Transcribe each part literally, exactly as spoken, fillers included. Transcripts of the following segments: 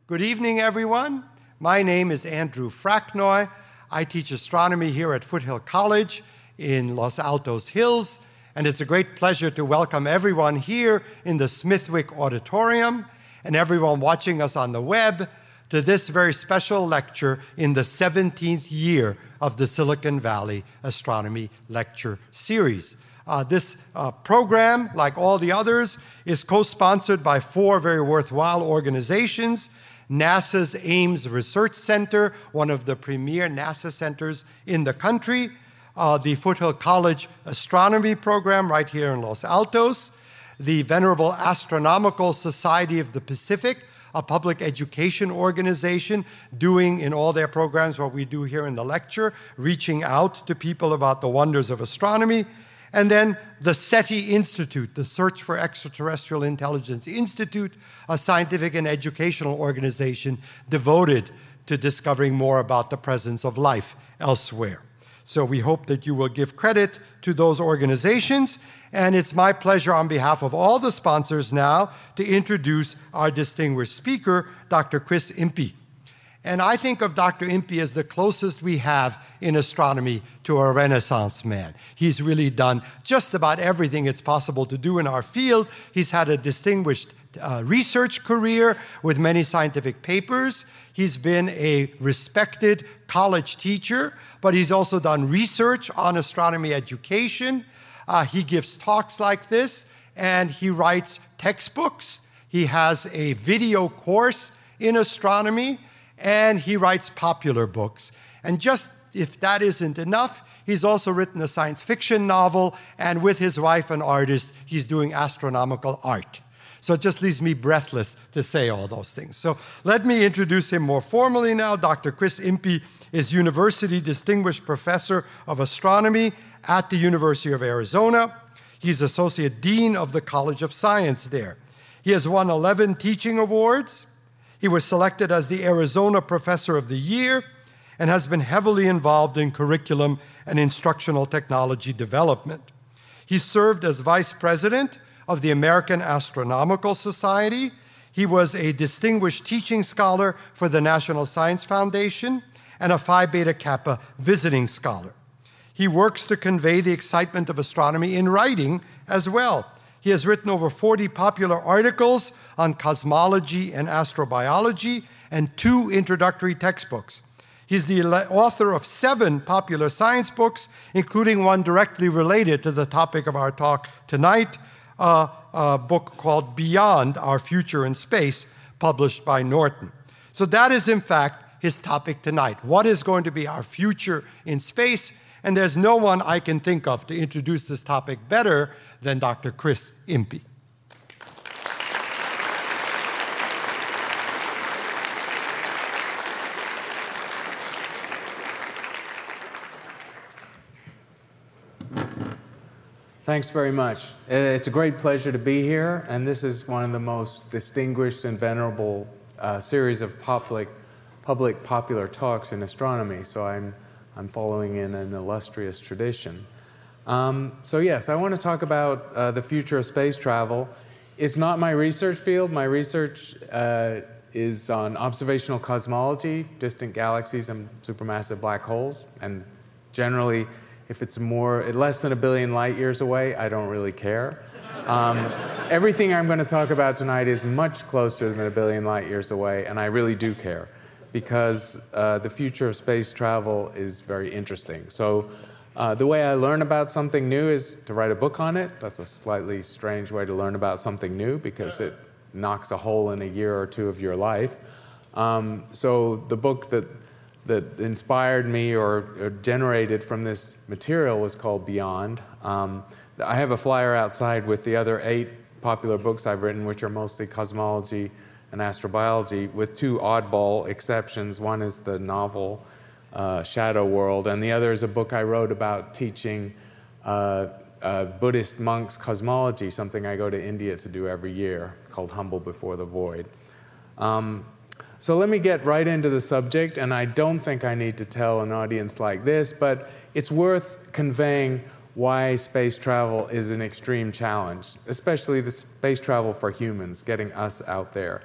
Good evening, everyone. My name is Andrew Fracknoy. I teach astronomy here at Foothill College in Los Altos Hills, and it's a great pleasure to welcome everyone here in the Smithwick Auditorium and everyone watching us on the web to this very special lecture in the seventeenth year of the Silicon Valley Astronomy Lecture Series. Uh, this uh, program, like all the others, is co-sponsored by four very worthwhile organizations: NASA's Ames Research Center, one of the premier NASA centers in the country, uh, the Foothill College Astronomy Program right here in Los Altos, the Venerable Astronomical Society of the Pacific, a public education organization doing in all their programs what we do here in the lecture, reaching out to people about the wonders of astronomy, and then the SETI Institute, the Search for Extraterrestrial Intelligence Institute, a scientific and educational organization devoted to discovering more about the presence of life elsewhere. So we hope that you will give credit to those organizations, and it's my pleasure on behalf of all the sponsors now to introduce our distinguished speaker, Doctor Chris Impey. And I think of Doctor Impey as the closest we have in astronomy to a Renaissance man. He's really done just about everything it's possible to do in our field. He's had a distinguished uh, research career with many scientific papers. He's been a respected college teacher, but he's also done research on astronomy education. Uh, he gives talks like this, and he writes textbooks. He has a video course in astronomy, and he writes popular books. And just if that isn't enough, he's also written a science fiction novel, and with his wife, an artist, he's doing astronomical art. So it just leaves me breathless to say all those things. So let me introduce him more formally now. Doctor Chris Impey is University Distinguished Professor of Astronomy at the University of Arizona. He's Associate Dean of the College of Science there. He has won eleven teaching awards. He was selected as the Arizona Professor of the Year and has been heavily involved in curriculum and instructional technology development. He served as Vice President of the American Astronomical Society. He was a distinguished teaching scholar for the National Science Foundation and a Phi Beta Kappa visiting scholar. He works to convey the excitement of astronomy in writing as well. He has written over forty popular articles on cosmology and astrobiology and two introductory textbooks. He's the author of seven popular science books, including one directly related to the topic of our talk tonight, uh, a book called Beyond, Our Future in Space, published by Norton. So that is, in fact, his topic tonight. What is going to be our future in space? And there's no one I can think of to introduce this topic better than Doctor Chris Impey. Thanks very much. It's a great pleasure to be here, and this is one of the most distinguished and venerable uh, series of public, public popular talks in astronomy, so I'm, I'm following in an illustrious tradition. Um, so yes, I want to talk about uh, the future of space travel. It's not my research field. My research uh, is on observational cosmology, distant galaxies and supermassive black holes, and generally, if it's more, less than a billion light years away, I don't really care. Um, everything I'm going to talk about tonight is much closer than a billion light years away, and I really do care, because uh, the future of space travel is very interesting. So uh, the way I learn about something new is to write a book on it. That's a slightly strange way to learn about something new, because it knocks a hole in a year or two of your life. Um, so the book that that inspired me or, or generated from this material was called Beyond. Um, I have a flyer outside with the other eight popular books I've written, which are mostly cosmology and astrobiology, with two oddball exceptions. One is the novel uh, Shadow World, and the other is a book I wrote about teaching uh, uh, Buddhist monks cosmology, something I go to India to do every year, called Humble Before the Void. Um, So let me get right into the subject, and I don't think I need to tell an audience like this, but it's worth conveying why space travel is an extreme challenge, especially the space travel for humans, getting us out there.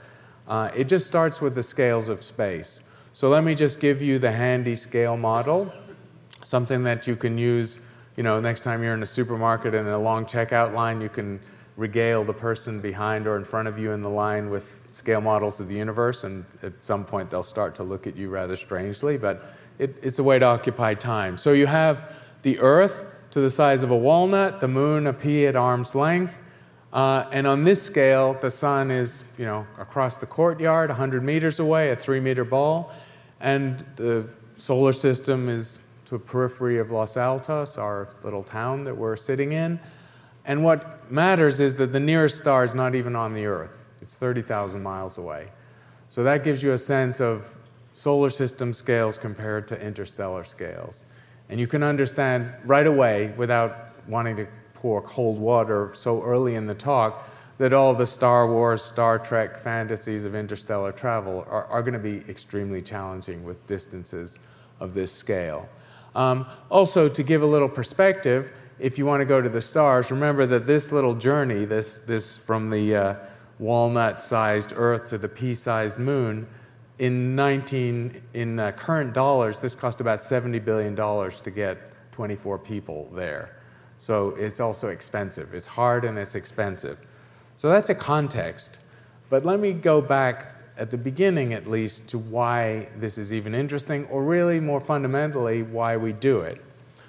Uh, it just starts with the scales of space. So let me just give you the handy scale model, something that you can use, you know, next time you're in a supermarket and in a long checkout line, you can regale the person behind or in front of you in the line with scale models of the universe, and at some point they'll start to look at you rather strangely, but it, it's a way to occupy time. So you have the Earth to the size of a walnut, the moon a pea at arm's length, uh, and on this scale, the sun is, you know, across the courtyard, one hundred meters away, a three-meter ball, and the solar system is to a periphery of Los Altos, our little town that we're sitting in. And what matters is that the nearest star is not even on the Earth. It's thirty thousand miles away. So that gives you a sense of solar system scales compared to interstellar scales. And you can understand right away, without wanting to pour cold water so early in the talk, that all the Star Wars, Star Trek fantasies of interstellar travel are, are going to be extremely challenging with distances of this scale. Um, also, to give a little perspective, if you want to go to the stars, remember that this little journey, this, this from the uh, walnut-sized Earth to the pea-sized moon, in nineteen in uh, current dollars, this cost about seventy billion dollars to get twenty-four people there. So it's also expensive. It's hard and it's expensive. So that's a context. But let me go back at the beginning, at least, to why this is even interesting, or really more fundamentally, why we do it.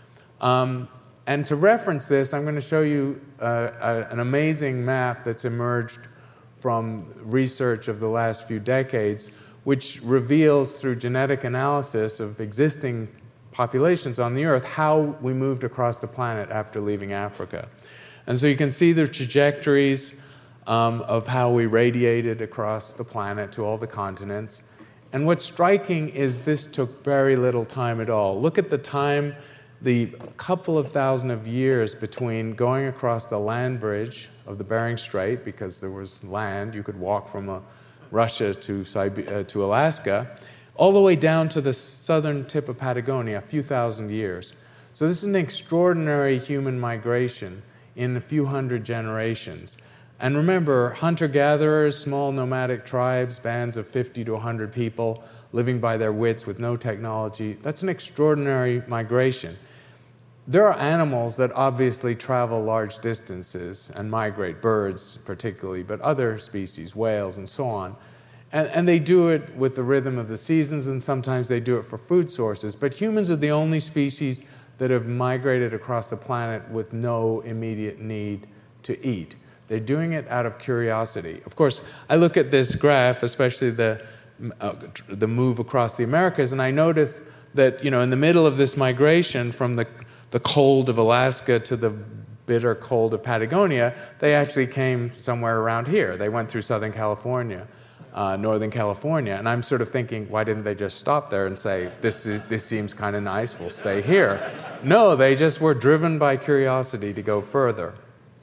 Um, And to reference this, I'm going to show you uh, a, an amazing map that's emerged from research of the last few decades, which reveals through genetic analysis of existing populations on the Earth how we moved across the planet after leaving Africa. And so you can see the trajectories um, of how we radiated across the planet to all the continents. And what's striking is this took very little time at all. Look at the time, the couple of thousand of years between going across the land bridge of the Bering Strait, because there was land, you could walk from uh, Russia to, Sib- uh, to Alaska, all the way down to the southern tip of Patagonia, a few thousand years. So this is an extraordinary human migration in a few hundred generations. And remember, hunter-gatherers, small nomadic tribes, bands of fifty to one hundred people living by their wits with no technology, that's an extraordinary migration. There are animals that obviously travel large distances and migrate, birds particularly, but other species, whales and so on. And, and they do it with the rhythm of the seasons, and sometimes they do it for food sources. But humans are the only species that have migrated across the planet with no immediate need to eat. They're doing it out of curiosity. Of course, I look at this graph, especially the, uh, the move across the Americas, and I notice that, you know, in the middle of this migration from the the cold of Alaska to the bitter cold of Patagonia, they actually came somewhere around here. They went through Southern California, uh, Northern California, and I'm sort of thinking, why didn't they just stop there and say, this is this seems kind of nice, we'll stay here? No, they just were driven by curiosity to go further.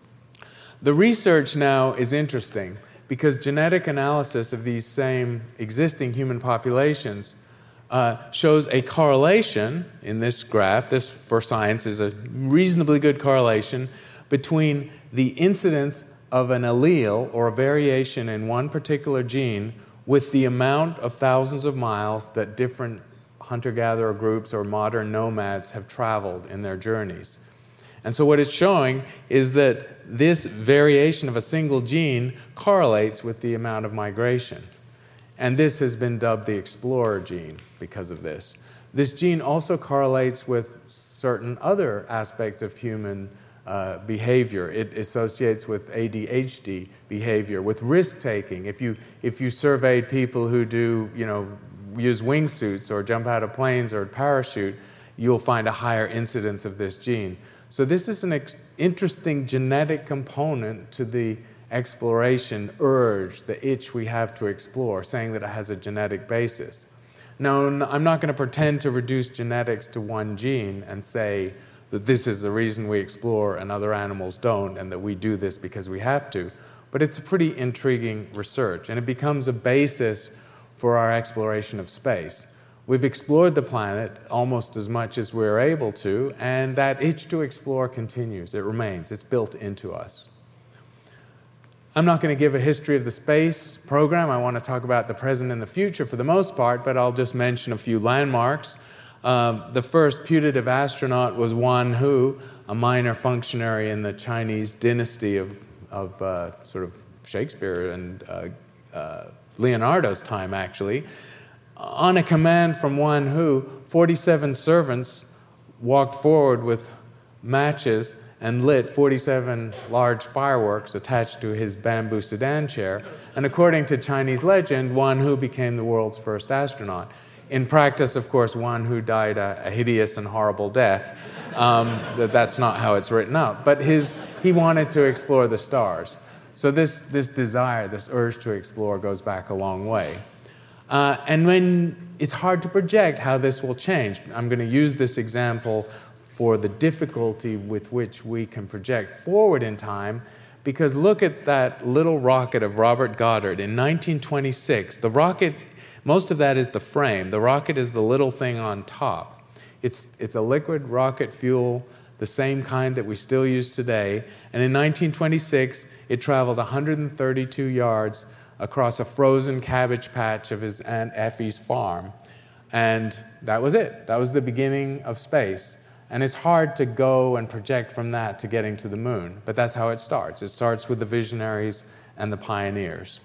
The research now is interesting because genetic analysis of these same existing human populations Uh, shows a correlation in this graph. This, for science, is a reasonably good correlation between the incidence of an allele or a variation in one particular gene with the amount of thousands of miles that different hunter-gatherer groups or modern nomads have traveled in their journeys. And so what it's showing is that this variation of a single gene correlates with the amount of migration. And this has been dubbed the explorer gene because of this. This gene also correlates with certain other aspects of human uh, behavior. It associates with A D H D behavior, with risk-taking. If you, if you surveyed people who do, you know, use wingsuits or jump out of planes or parachute, you'll find a higher incidence of this gene. So this is an ex- interesting genetic component to the exploration urge, the itch we have to explore, saying that it has a genetic basis. Now, I'm not going to pretend to reduce genetics to one gene and say that this is the reason we explore and other animals don't, and that we do this because we have to. But it's pretty intriguing research, and it becomes a basis for our exploration of space. We've explored the planet almost as much as we're able to, and that itch to explore continues. It remains. It's built into us. I'm not going to give a history of the space program. I want to talk about the present and the future for the most part, but I'll just mention a few landmarks. Um, the first putative astronaut was Wan Hu, a minor functionary in the Chinese dynasty of, of uh, sort of Shakespeare and uh, uh, Leonardo's time, actually. On a command from Wan Hu, forty-seven servants walked forward with matches and lit forty-seven large fireworks attached to his bamboo sedan chair. And according to Chinese legend, Wan Hu became the world's first astronaut. In practice, of course, Wan Hu died a, a hideous and horrible death. Um, that, that's not how it's written up. But his, he wanted to explore the stars. So this, this desire, this urge to explore goes back a long way. Uh, and when it's hard to project how this will change, I'm going to use this example for the difficulty with which we can project forward in time, because look at that little rocket of Robert Goddard in nineteen twenty-six. The rocket, most of that is the frame. The rocket is the little thing on top. It's, it's a liquid rocket fuel, the same kind that we still use today. And in nineteen twenty-six, it traveled one hundred thirty-two yards across a frozen cabbage patch of his Aunt Effie's farm. And that was it. That was the beginning of space. And it's hard to go and project from that to getting to the moon. But that's how it starts. It starts with the visionaries and the pioneers.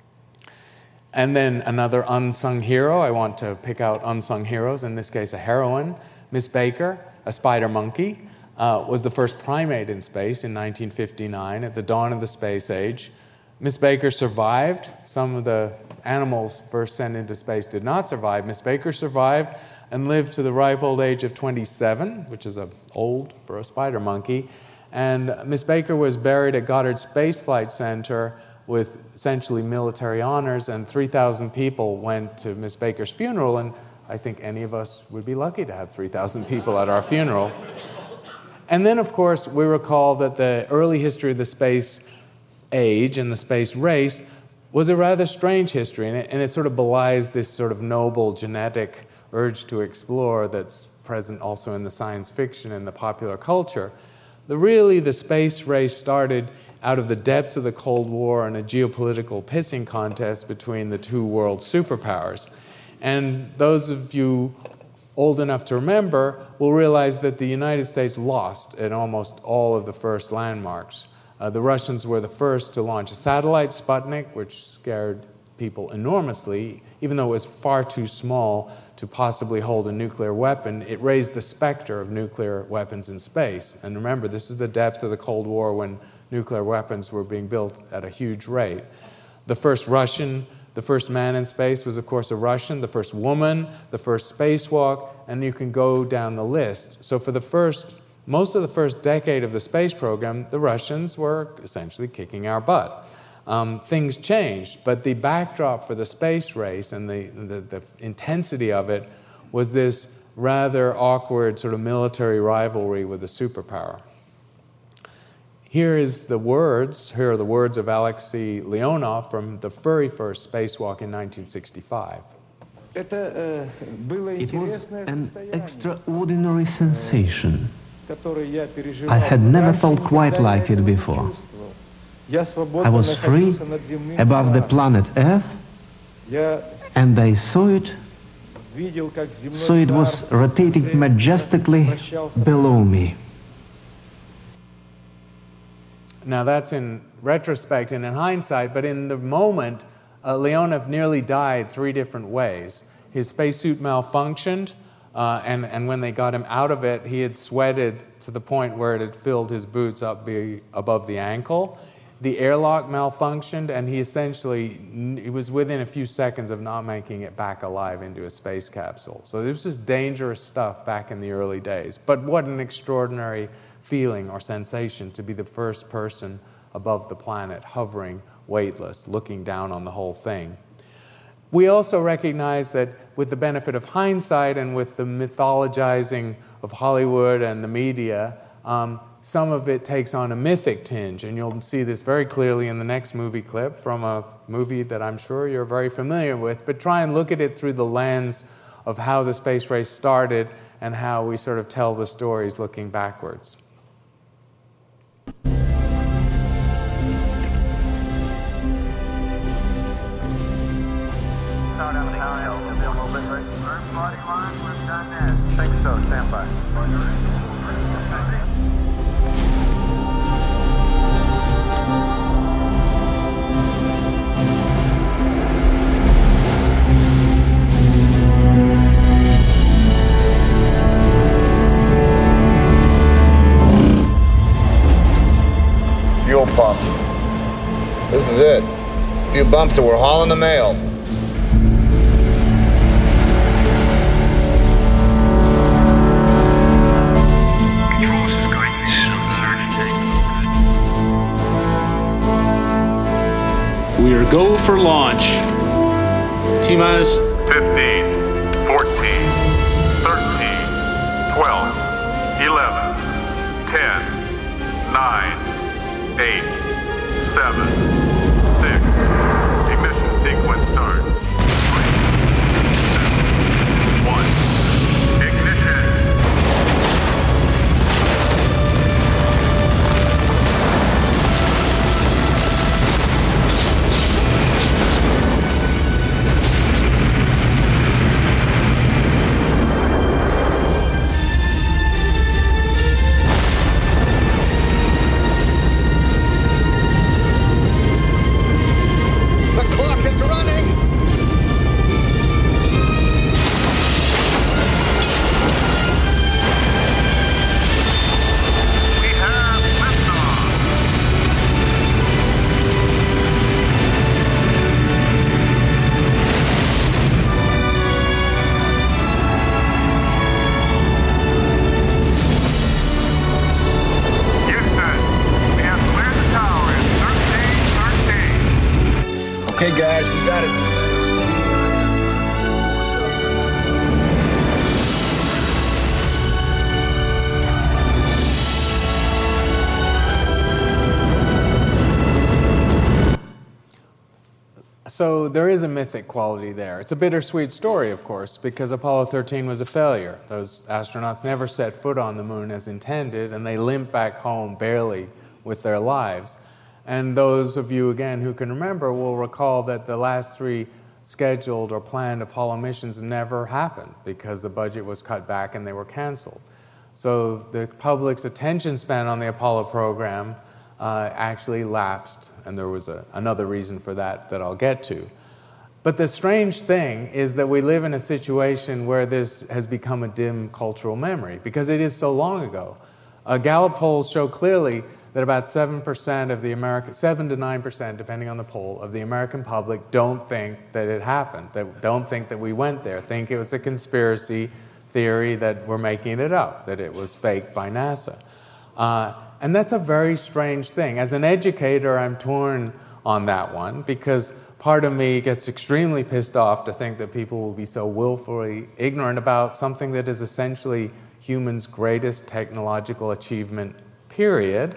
And then another unsung hero. I want to pick out unsung heroes, in this case a heroine. Miss Baker, a spider monkey, uh, was the first primate in space in nineteen fifty-nine at the dawn of the space age. Miss Baker survived. Some of the animals first sent into space did not survive. Miss Baker survived and lived to the ripe old age of twenty-seven, which is a, old for a spider monkey. And Miss Baker was buried at Goddard Space Flight Center with essentially military honors, and three thousand people went to Miss Baker's funeral, and I think any of us would be lucky to have three thousand people at our funeral. And then, of course, we recall that the early history of the space age and the space race was a rather strange history, and it, and it sort of belies this sort of noble genetic urge to explore that's present also in the science fiction and the popular culture. The, really, the space race started out of the depths of the Cold War and a geopolitical pissing contest between the two world superpowers. And those of you old enough to remember will realize that the United States lost at almost all of the first landmarks. Uh, the Russians were the first to launch a satellite, Sputnik, which scared people enormously. Even though it was far too small to possibly hold a nuclear weapon, it raised the specter of nuclear weapons in space. And remember, this is the depth of the Cold War when nuclear weapons were being built at a huge rate. The first Russian, the first man in space was, of course, a Russian, the first woman, the first spacewalk, and you can go down the list. So for the first, most of the first decade of the space program, the Russians were essentially kicking our butt. Um, things changed, but the backdrop for the space race and the, the, the intensity of it was this rather awkward sort of military rivalry with a superpower. Here is the words, here are the words of Alexei Leonov from the very first spacewalk in nineteen sixty-five. It was an extraordinary sensation. I had never felt quite like it before. I was free above the planet Earth, and I saw it, so it was rotating majestically below me. Now that's in retrospect and in hindsight, but in the moment, uh, Leonov nearly died three different ways. His spacesuit malfunctioned, uh, and, and when they got him out of it, he had sweated to the point where it had filled his boots up be above the ankle. The airlock malfunctioned, and he essentially, he was within a few seconds of not making it back alive into a space capsule. So this was dangerous stuff back in the early days. But what an extraordinary feeling or sensation to be the first person above the planet, hovering, weightless, looking down on the whole thing. We also recognize that with the benefit of hindsight and with the mythologizing of Hollywood and the media, um, some of it takes on a mythic tinge, and you'll see this very clearly in the next movie clip from a movie that I'm sure you're very familiar with, but try and look at it through the lens of how the space race started and how we sort of tell the stories looking backwards. little bit right. First body line, we've done that. I think so, stand by. Fuel pumps. This is it. A few bumps and we're hauling the mail. We are go for launch. T-minus fifteen, fourteen, thirteen, twelve, eleven, ten, nine, eight, seven, six. Ignition sequence start. three, two, one. Ignition. Okay, guys, we got it. So there is a mythic quality there. It's a bittersweet story, of course, because Apollo thirteen was a failure. Those astronauts never set foot on the moon as intended, and they limp back home barely with their lives. And those of you, again, who can remember will recall that the last three scheduled or planned Apollo missions never happened because the budget was cut back and they were canceled. So the public's attention span on the Apollo program uh, actually lapsed, and there was a, another reason for that that I'll get to. But the strange thing is that we live in a situation where this has become a dim cultural memory because it is so long ago. Uh, Gallup polls show clearly that about seven percent of the American, seven to nine percent, depending on the poll, of the American public don't think that it happened, that don't think that we went there, think it was a conspiracy theory, that we're making it up, that it was faked by NASA. Uh, and that's a very strange thing. As an educator, I'm torn on that one because part of me gets extremely pissed off to think that people will be so willfully ignorant about something that is essentially humans' greatest technological achievement, period.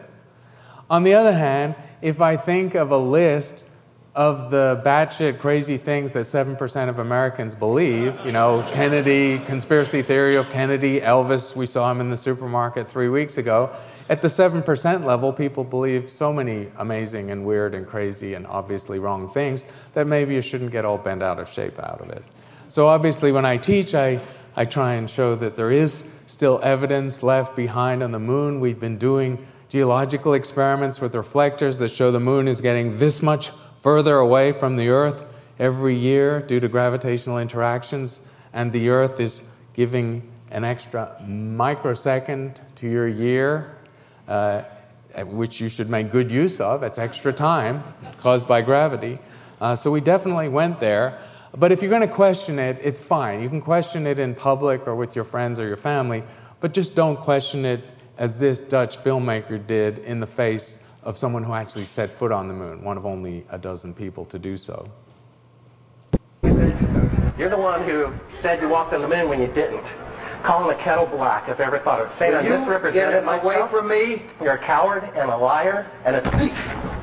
On the other hand, if I think of a list of the batshit crazy things that seven percent of Americans believe, you know, Kennedy, conspiracy theory of Kennedy, Elvis, we saw him in the supermarket three weeks ago, at the seven percent level, people believe so many amazing and weird and crazy and obviously wrong things that maybe you shouldn't get all bent out of shape out of it. So obviously when I teach, I, I try and show that there is still evidence left behind on the moon. We've been doing geological experiments with reflectors that show the moon is getting this much further away from the Earth every year due to gravitational interactions, and the Earth is giving an extra microsecond to your year, uh, which you should make good use of. It's extra time caused by gravity. Uh, so we definitely went there. But if you're going to question it, it's fine. You can question it in public or with your friends or your family, but just don't question it as this Dutch filmmaker did in the face of someone who actually set foot on the moon, one of only a dozen people to do so. You're the one who said you walked on the moon when you didn't. Calling the kettle black, if ever thought of it. Saying I misrepresented myself. Away from me. You're a coward and a liar and a thief.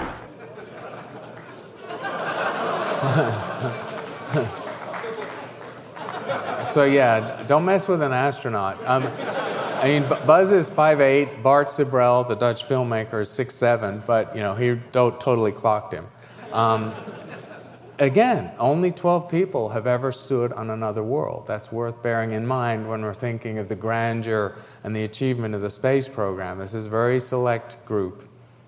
So yeah, don't mess with an astronaut. Um, I mean, Buzz is five eight, Bart Sibrel, the Dutch filmmaker, is six seven, but you know, he don't, totally clocked him. Um, again, only twelve people have ever stood on another world. That's worth bearing in mind when we're thinking of the grandeur and the achievement of the space program. This is a very select group.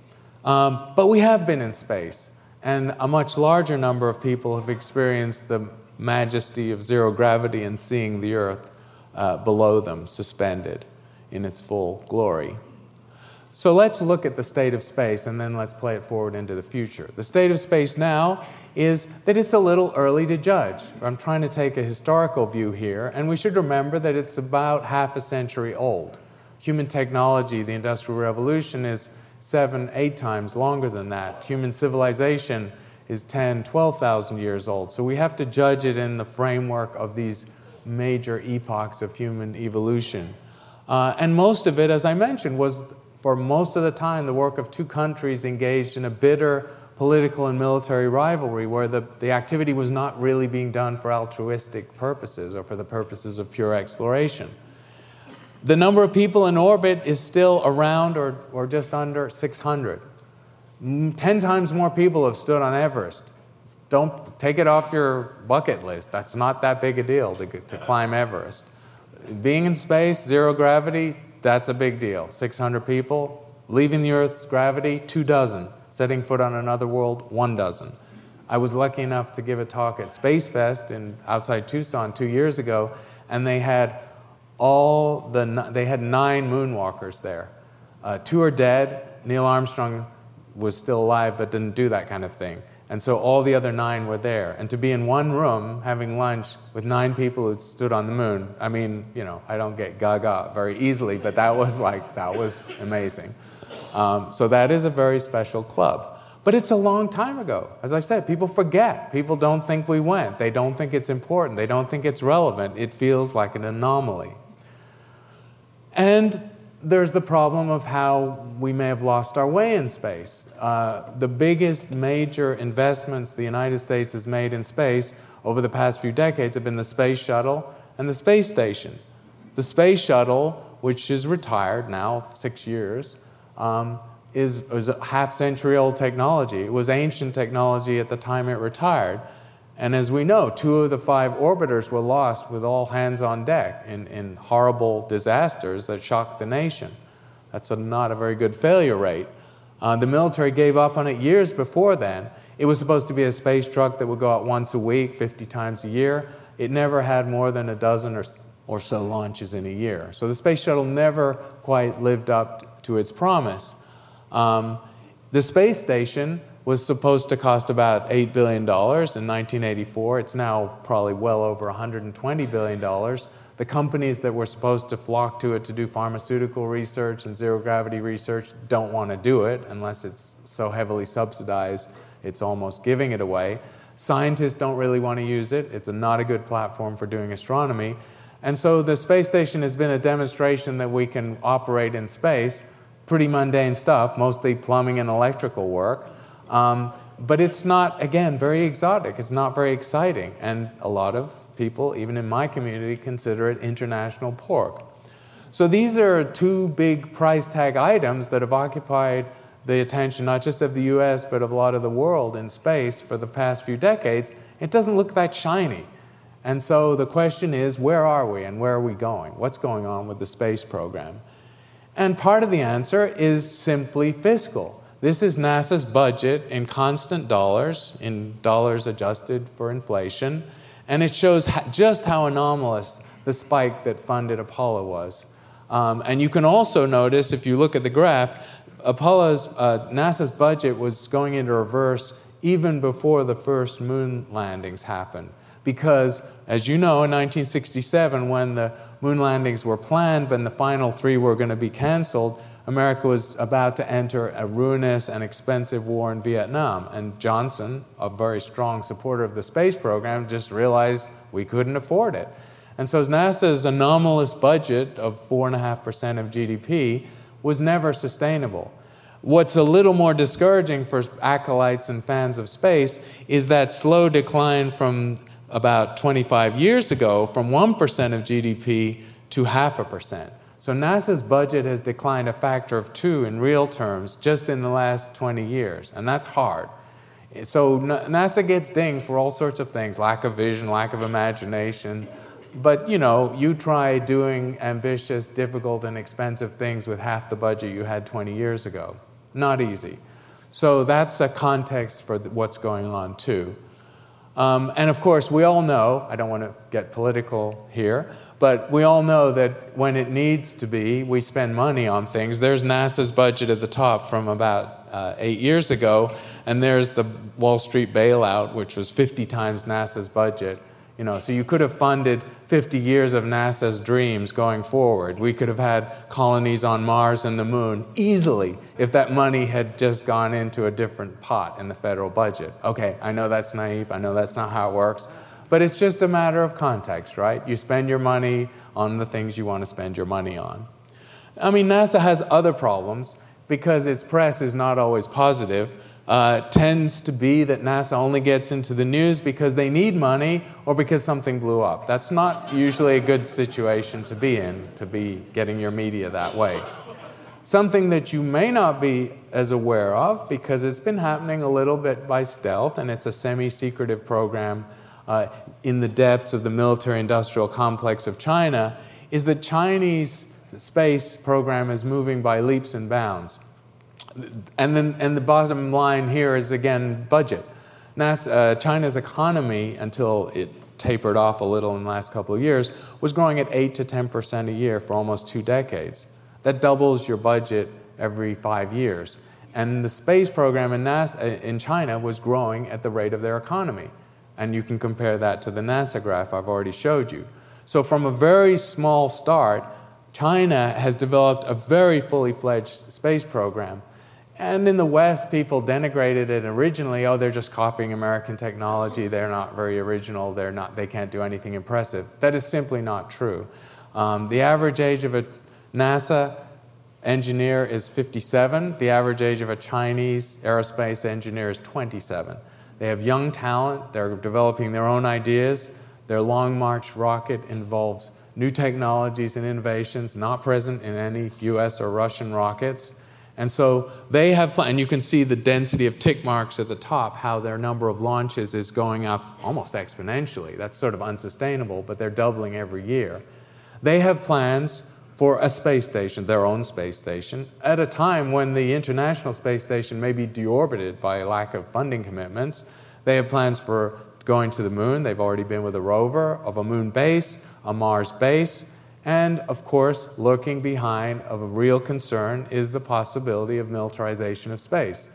Um, but we have been in space, and a much larger number of people have experienced the majesty of zero gravity and seeing the Earth uh, below them, suspended in its full glory. So let's look at the state of space, and then let's play it forward into the future. The state of space now is that it's a little early to judge. I'm trying to take a historical view here, and we should remember that it's about half a century old. Human technology, the Industrial Revolution, is seven, eight times longer than that. Human civilization is ten, twelve thousand years old. So we have to judge it in the framework of these major epochs of human evolution. Uh, and most of it, as I mentioned, was for most of the time the work of two countries engaged in a bitter political and military rivalry where the, the activity was not really being done for altruistic purposes or for the purposes of pure exploration. The number of people in orbit is still around or, or just under six hundred. Ten times more people have stood on Everest. Don't take it off your bucket list. That's not that big a deal to, to climb Everest. Being in space, zero gravity, that's a big deal. six hundred people. Leaving the Earth's gravity, two dozen. Setting foot on another world, one dozen. I was lucky enough to give a talk at Space Fest in outside Tucson two years ago, and they had all the they had nine moonwalkers there. Uh, two are dead. Neil Armstrong was still alive, but didn't do that kind of thing. And so all the other nine were there. And to be in one room having lunch with nine people who stood on the moon, I mean, you know, I don't get gaga very easily, but that was like, that was amazing. Um, so that is a very special club. But it's a long time ago. As I said, people forget. People don't think we went. They don't think it's important. They don't think it's relevant. It feels like an anomaly. And there's the problem of how we may have lost our way in space. Uh, the biggest major investments the United States has made in space over the past few decades have been the space shuttle and the space station. The space shuttle, which is retired now, six years, um, is, is a half-century-old technology. It was ancient technology at the time it retired. And as we know, two of the five orbiters were lost with all hands on deck in, in horrible disasters that shocked the nation. That's a, not a very good failure rate. Uh, the military gave up on it years before then. It was supposed to be a space truck that would go out once a week, fifty times a year. It never had more than a dozen or, or so launches in a year. So the space shuttle never quite lived up to its promise. Um, the space station was supposed to cost about eight billion dollars in nineteen eighty-four. It's now probably well over one hundred twenty billion dollars. The companies that were supposed to flock to it to do pharmaceutical research and zero-gravity research don't want to do it unless it's so heavily subsidized, it's almost giving it away. Scientists don't really want to use it. It's a, not a good platform for doing astronomy. And so the space station has been a demonstration that we can operate in space, pretty mundane stuff, mostly plumbing and electrical work. Um, but it's not, again, very exotic. It's not very exciting. And a lot of people, even in my community, consider it international pork. So these are two big price tag items that have occupied the attention not just of the U S, but of a lot of the world in space for the past few decades. It doesn't look that shiny. And so the question is, where are we and where are we going? What's going on with the space program? And part of the answer is simply fiscal. This is NASA's budget in constant dollars, in dollars adjusted for inflation, and it shows ha- just how anomalous the spike that funded Apollo was. Um, and you can also notice, if you look at the graph, Apollo's, uh, NASA's budget was going into reverse even before the first moon landings happened. Because, as you know, in nineteen sixty-seven, when the moon landings were planned and the final three were going to be canceled, America was about to enter a ruinous and expensive war in Vietnam. And Johnson, a very strong supporter of the space program, just realized we couldn't afford it. And so NASA's anomalous budget of four point five percent of G D P was never sustainable. What's a little more discouraging for acolytes and fans of space is that slow decline from about twenty-five years ago, from one percent of G D P to half a percent. So NASA's budget has declined a factor of two in real terms just in the last twenty years, and that's hard. So NASA gets dinged for all sorts of things, lack of vision, lack of imagination. But, you know, you try doing ambitious, difficult, and expensive things with half the budget you had twenty years ago. Not easy. So that's a context for what's going on, too. Um, and, of course, we all know, I don't want to get political here, but we all know that when it needs to be, we spend money on things. There's NASA's budget at the top from about uh, eight years ago, and there's the Wall Street bailout, which was fifty times NASA's budget. You know, so you could have funded fifty years of NASA's dreams going forward. We could have had colonies on Mars and the Moon easily if that money had just gone into a different pot in the federal budget. Okay, I know that's naive. I know that's not how it works. But it's just a matter of context, right? You spend your money on the things you want to spend your money on. I mean, NASA has other problems because its press is not always positive. Uh, tends to be that NASA only gets into the news because they need money or because something blew up. That's not usually a good situation to be in, to be getting your media that way. Something that you may not be as aware of, because it's been happening a little bit by stealth, and it's a semi-secretive program uh, in the depths of the military-industrial complex of China, is that Chinese space program is moving by leaps and bounds. And then, and the bottom line here is, again, budget. NASA, uh, China's economy, until it tapered off a little in the last couple of years, was growing at eight to ten percent a year for almost two decades. That doubles your budget every five years. And the space program in, NASA, in China was growing at the rate of their economy. And you can compare that to the NASA graph I've already showed you. So from a very small start, China has developed a very fully fledged space program. And in the West, people denigrated it originally. Oh, they're just copying American technology. They're not very original. They're not, they can't do anything impressive. That is simply not true. Um, the average age of a NASA engineer is fifty-seven. The average age of a Chinese aerospace engineer is twenty-seven. They have young talent. They're developing their own ideas. Their Long March rocket involves new technologies and innovations not present in any U S or Russian rockets. And so they have, and you can see the density of tick marks at the top, how their number of launches is going up almost exponentially. That's sort of unsustainable, but they're doubling every year. They have plans for a space station, their own space station, at a time when the International Space Station may be deorbited by a lack of funding commitments. They have plans for going to the moon. They've already been with a rover, of a moon base, a Mars base. And, of course, lurking behind of a real concern is the possibility of militarization of space.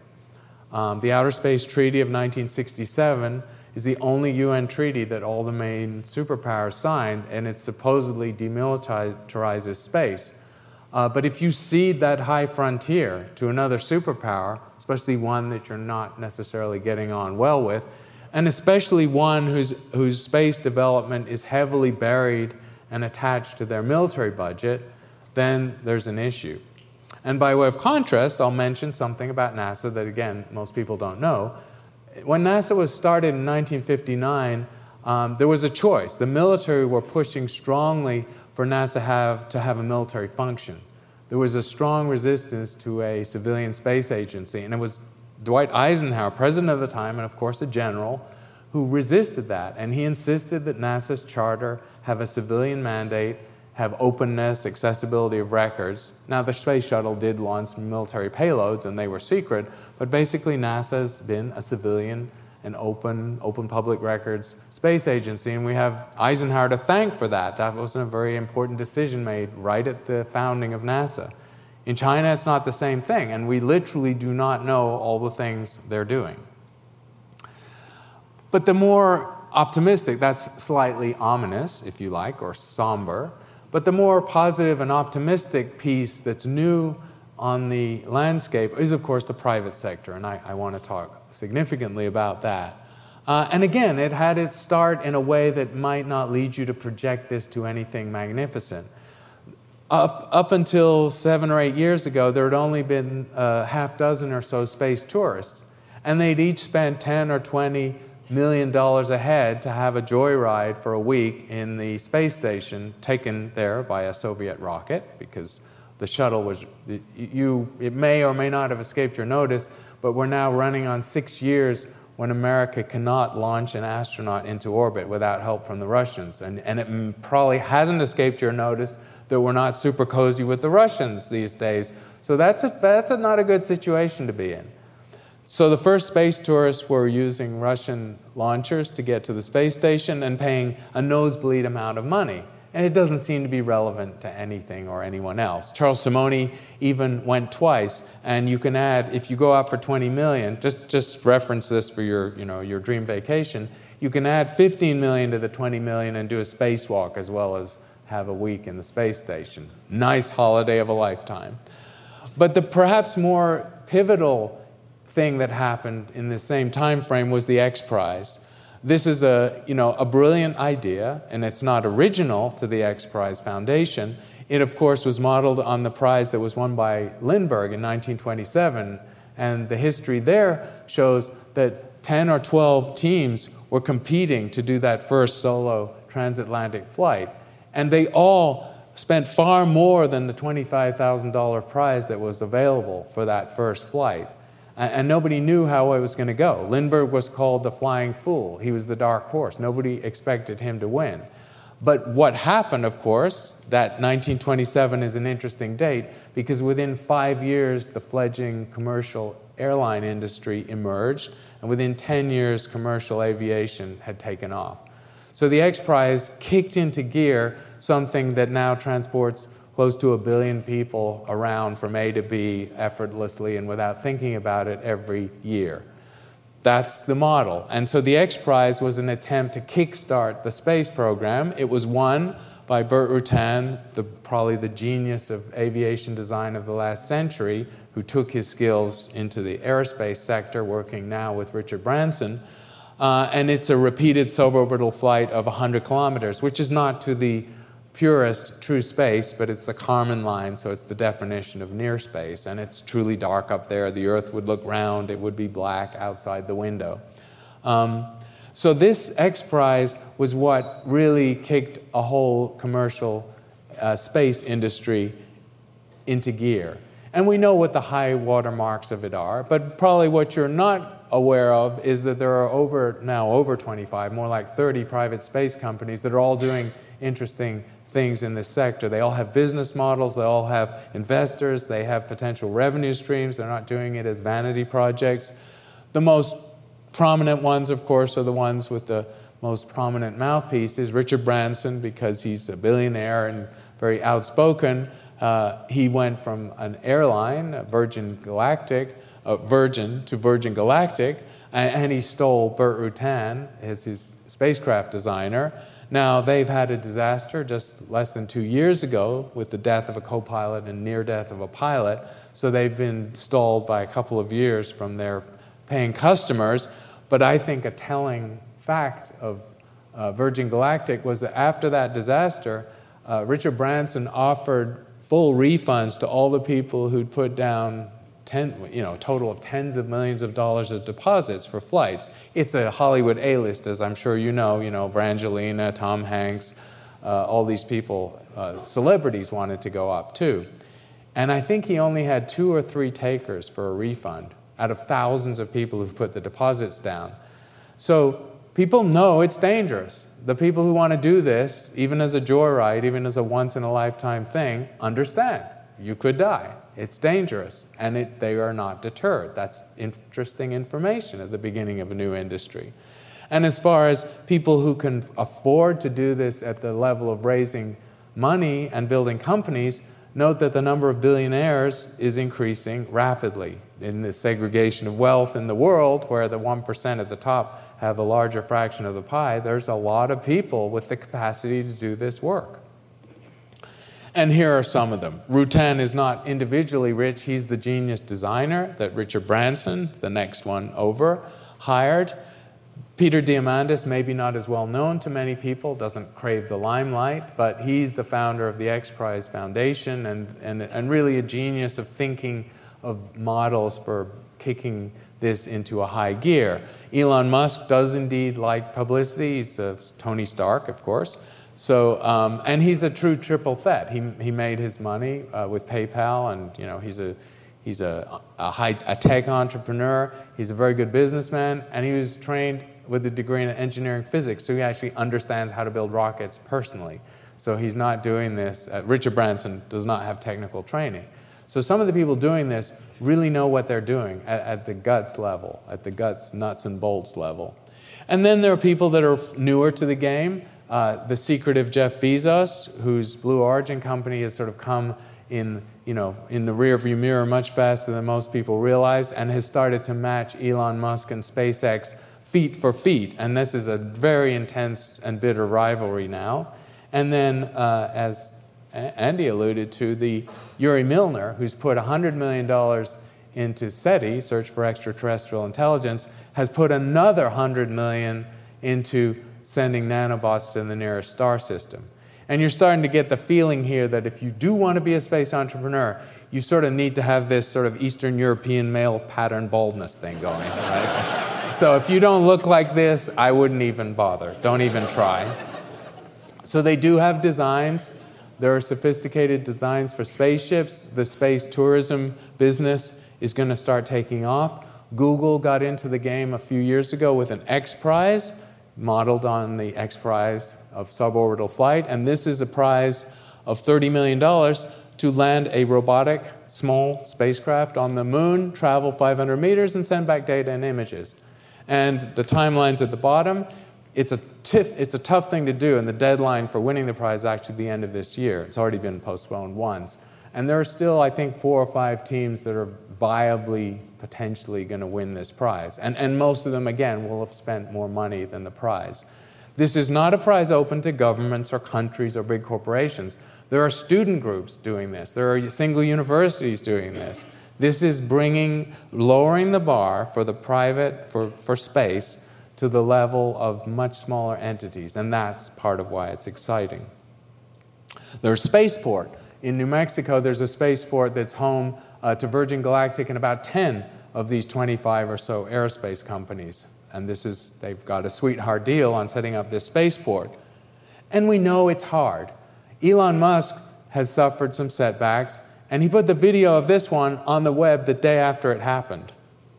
Um, the Outer Space Treaty of nineteen sixty-seven is the only U N treaty that all the main superpowers signed, and it supposedly demilitarizes space. Uh, but if you cede that high frontier to another superpower, especially one that you're not necessarily getting on well with, and especially one whose, whose space development is heavily buried and attached to their military budget, then there's an issue. And by way of contrast, I'll mention something about NASA that, again, most people don't know. When NASA was started in nineteen fifty-nine, um, there was a choice. The military were pushing strongly for NASA have, to have a military function. There was a strong resistance to a civilian space agency, and it was Dwight Eisenhower, president of the time, and of course a general, who resisted that. And he insisted that NASA's charter have a civilian mandate, have openness, accessibility of records. Now, the Space Shuttle did launch military payloads, and they were secret, but basically NASA's been a civilian and open, open public records space agency, and we have Eisenhower to thank for that. That was a very important decision made right at the founding of NASA. In China, it's not the same thing, and we literally do not know all the things they're doing. But the more optimistic, that's slightly ominous, if you like, or somber, but the more positive and optimistic piece that's new on the landscape is, of course, the private sector, and I, I want to talk significantly about that. Uh, and again, it had its start in a way that might not lead you to project this to anything magnificent. Up, up until seven or eight years ago, there had only been a half dozen or so space tourists, and they'd each spent ten or twenty million dollars a head to have a joyride for a week in the space station taken there by a Soviet rocket, because the shuttle was, you, it may or may not have escaped your notice, but we're now running on six years when America cannot launch an astronaut into orbit without help from the Russians. And, and it probably hasn't escaped your notice that we're not super cozy with the Russians these days. So that's, a, that's a not a good situation to be in. So the first space tourists were using Russian launchers to get to the space station and paying a nosebleed amount of money. And it doesn't seem to be relevant to anything or anyone else. Charles Simonyi even went twice, and you can add, if you go out for twenty million dollars, just, just reference this for your, you know, your dream vacation, you can add fifteen million dollars to the twenty million dollars and do a spacewalk as well as have a week in the space station. Nice holiday of a lifetime. But the perhaps more pivotal thing that happened in the same time frame was the X Prize. This is a, you know, a brilliant idea, and it's not original to the X Prize Foundation. It, of course, was modeled on the prize that was won by Lindbergh in nineteen twenty-seven, and the history there shows that ten or twelve teams were competing to do that first solo transatlantic flight, and they all spent far more than the twenty-five thousand dollars prize that was available for that first flight. And nobody knew how it was going to go. Lindbergh was called the flying fool. He was the dark horse. Nobody expected him to win. But what happened, of course, that nineteen twenty-seven is an interesting date because within five years, the fledgling commercial airline industry emerged, and within ten years, commercial aviation had taken off. So the X Prize kicked into gear something that now transports close to a billion people around from A to B effortlessly and without thinking about it every year. That's the model. And so the X Prize was an attempt to kickstart the space program. It was won by Burt Rutan, the, probably the genius of aviation design of the last century, who took his skills into the aerospace sector, working now with Richard Branson. Uh, and it's a repeated suborbital flight of one hundred kilometers, which is not to the purest true space, but it's the Kármán line, so it's the definition of near space, and it's truly dark up there. The Earth would look round, it would be black outside the window. Um, so this X Prize was what really kicked a whole commercial uh, space industry into gear. And we know what the high watermarks of it are, but probably what you're not aware of is that there are over, now over twenty-five, more like thirty private space companies that are all doing interesting things in this sector. They all have business models, they all have investors, they have potential revenue streams. They're not doing it as vanity projects. The most prominent ones, of course, are the ones with the most prominent mouthpieces. Richard Branson, because he's a billionaire and very outspoken, uh, he went from an airline, Virgin Galactic, uh, Virgin to Virgin Galactic, and, and he stole Burt Rutan as his spacecraft designer. Now, they've had a disaster just less than two years ago with the death of a co-pilot and near death of a pilot, so they've been stalled by a couple of years from their paying customers. But I think a telling fact of uh, Virgin Galactic was that after that disaster, uh, Richard Branson offered full refunds to all the people who'd put down ten, you know, a total of tens of millions of dollars of deposits for flights. It's a Hollywood A-list, as I'm sure you know. You know, Brangelina, Tom Hanks, uh, all these people, uh, celebrities wanted to go up too. And I think he only had two or three takers for a refund out of thousands of people who've put the deposits down. So people know it's dangerous. The people who want to do this, even as a joyride, even as a once-in-a-lifetime thing, understand you could die. It's dangerous, and it, they are not deterred. That's interesting information at the beginning of a new industry. And as far as people who can afford to do this at the level of raising money and building companies, note that the number of billionaires is increasing rapidly. In the segregation of wealth in the world, where the one percent at the top have a larger fraction of the pie, there's a lot of people with the capacity to do this work. And here are some of them. Rutan is not individually rich. He's the genius designer that Richard Branson, the next one over, hired. Peter Diamandis, maybe not as well known to many people, doesn't crave the limelight, but he's the founder of the X Prize Foundation and, and, and really a genius of thinking of models for kicking this into a high gear. Elon Musk does indeed like publicity. He's uh, Tony Stark, of course. So, um, and he's a true triple threat. He he made his money uh, with PayPal, and you know he's a He's a, a, high, a tech entrepreneur. He's a very good businessman, and he was trained with a degree in engineering physics, so he actually understands how to build rockets personally. So he's not doing this. Uh, Richard Branson does not have technical training. So some of the people doing this really know what they're doing at, at the guts level, at the guts, nuts and bolts level. And then there are people that are newer to the game. Uh, the secretive Jeff Bezos, whose Blue Origin company has sort of come in, you know, in the rearview mirror much faster than most people realize, and has started to match Elon Musk and SpaceX feet for feet. And this is a very intense and bitter rivalry now. And then, uh, as Andy alluded to, the Yuri Milner, who's put one hundred million dollars into SETI, Search for Extraterrestrial Intelligence, has put another one hundred million dollars into sending nanobots to the nearest star system. And you're starting to get the feeling here that if you do want to be a space entrepreneur, you sort of need to have this sort of Eastern European male pattern baldness thing going, right? So if you don't look like this, I wouldn't even bother. Don't even try. So they do have designs. There are sophisticated designs for spaceships. The space tourism business is going to start taking off. Google got into the game a few years ago with an X Prize, modeled on the X Prize of suborbital flight. And this is a prize of thirty million dollars to land a robotic small spacecraft on the moon, travel five hundred meters, and send back data and images. And the timeline's at the bottom. It's a, tiff, it's a tough thing to do, and the deadline for winning the prize is actually the end of this year. It's already been postponed once. And there are still, I think, four or five teams that are viably, potentially going to win this prize. And, and most of them, again, will have spent more money than the prize. This is not a prize open to governments or countries or big corporations. There are student groups doing this. There are single universities doing this. This is bringing, lowering the bar for the private, for, for space, to the level of much smaller entities, and that's part of why it's exciting. There's Spaceport. In New Mexico, there's a spaceport that's home uh, to Virgin Galactic and about ten of these twenty-five or so aerospace companies. And this is, they've got a sweetheart deal on setting up this spaceport. And we know it's hard. Elon Musk has suffered some setbacks, and he put the video of this one on the web the day after it happened.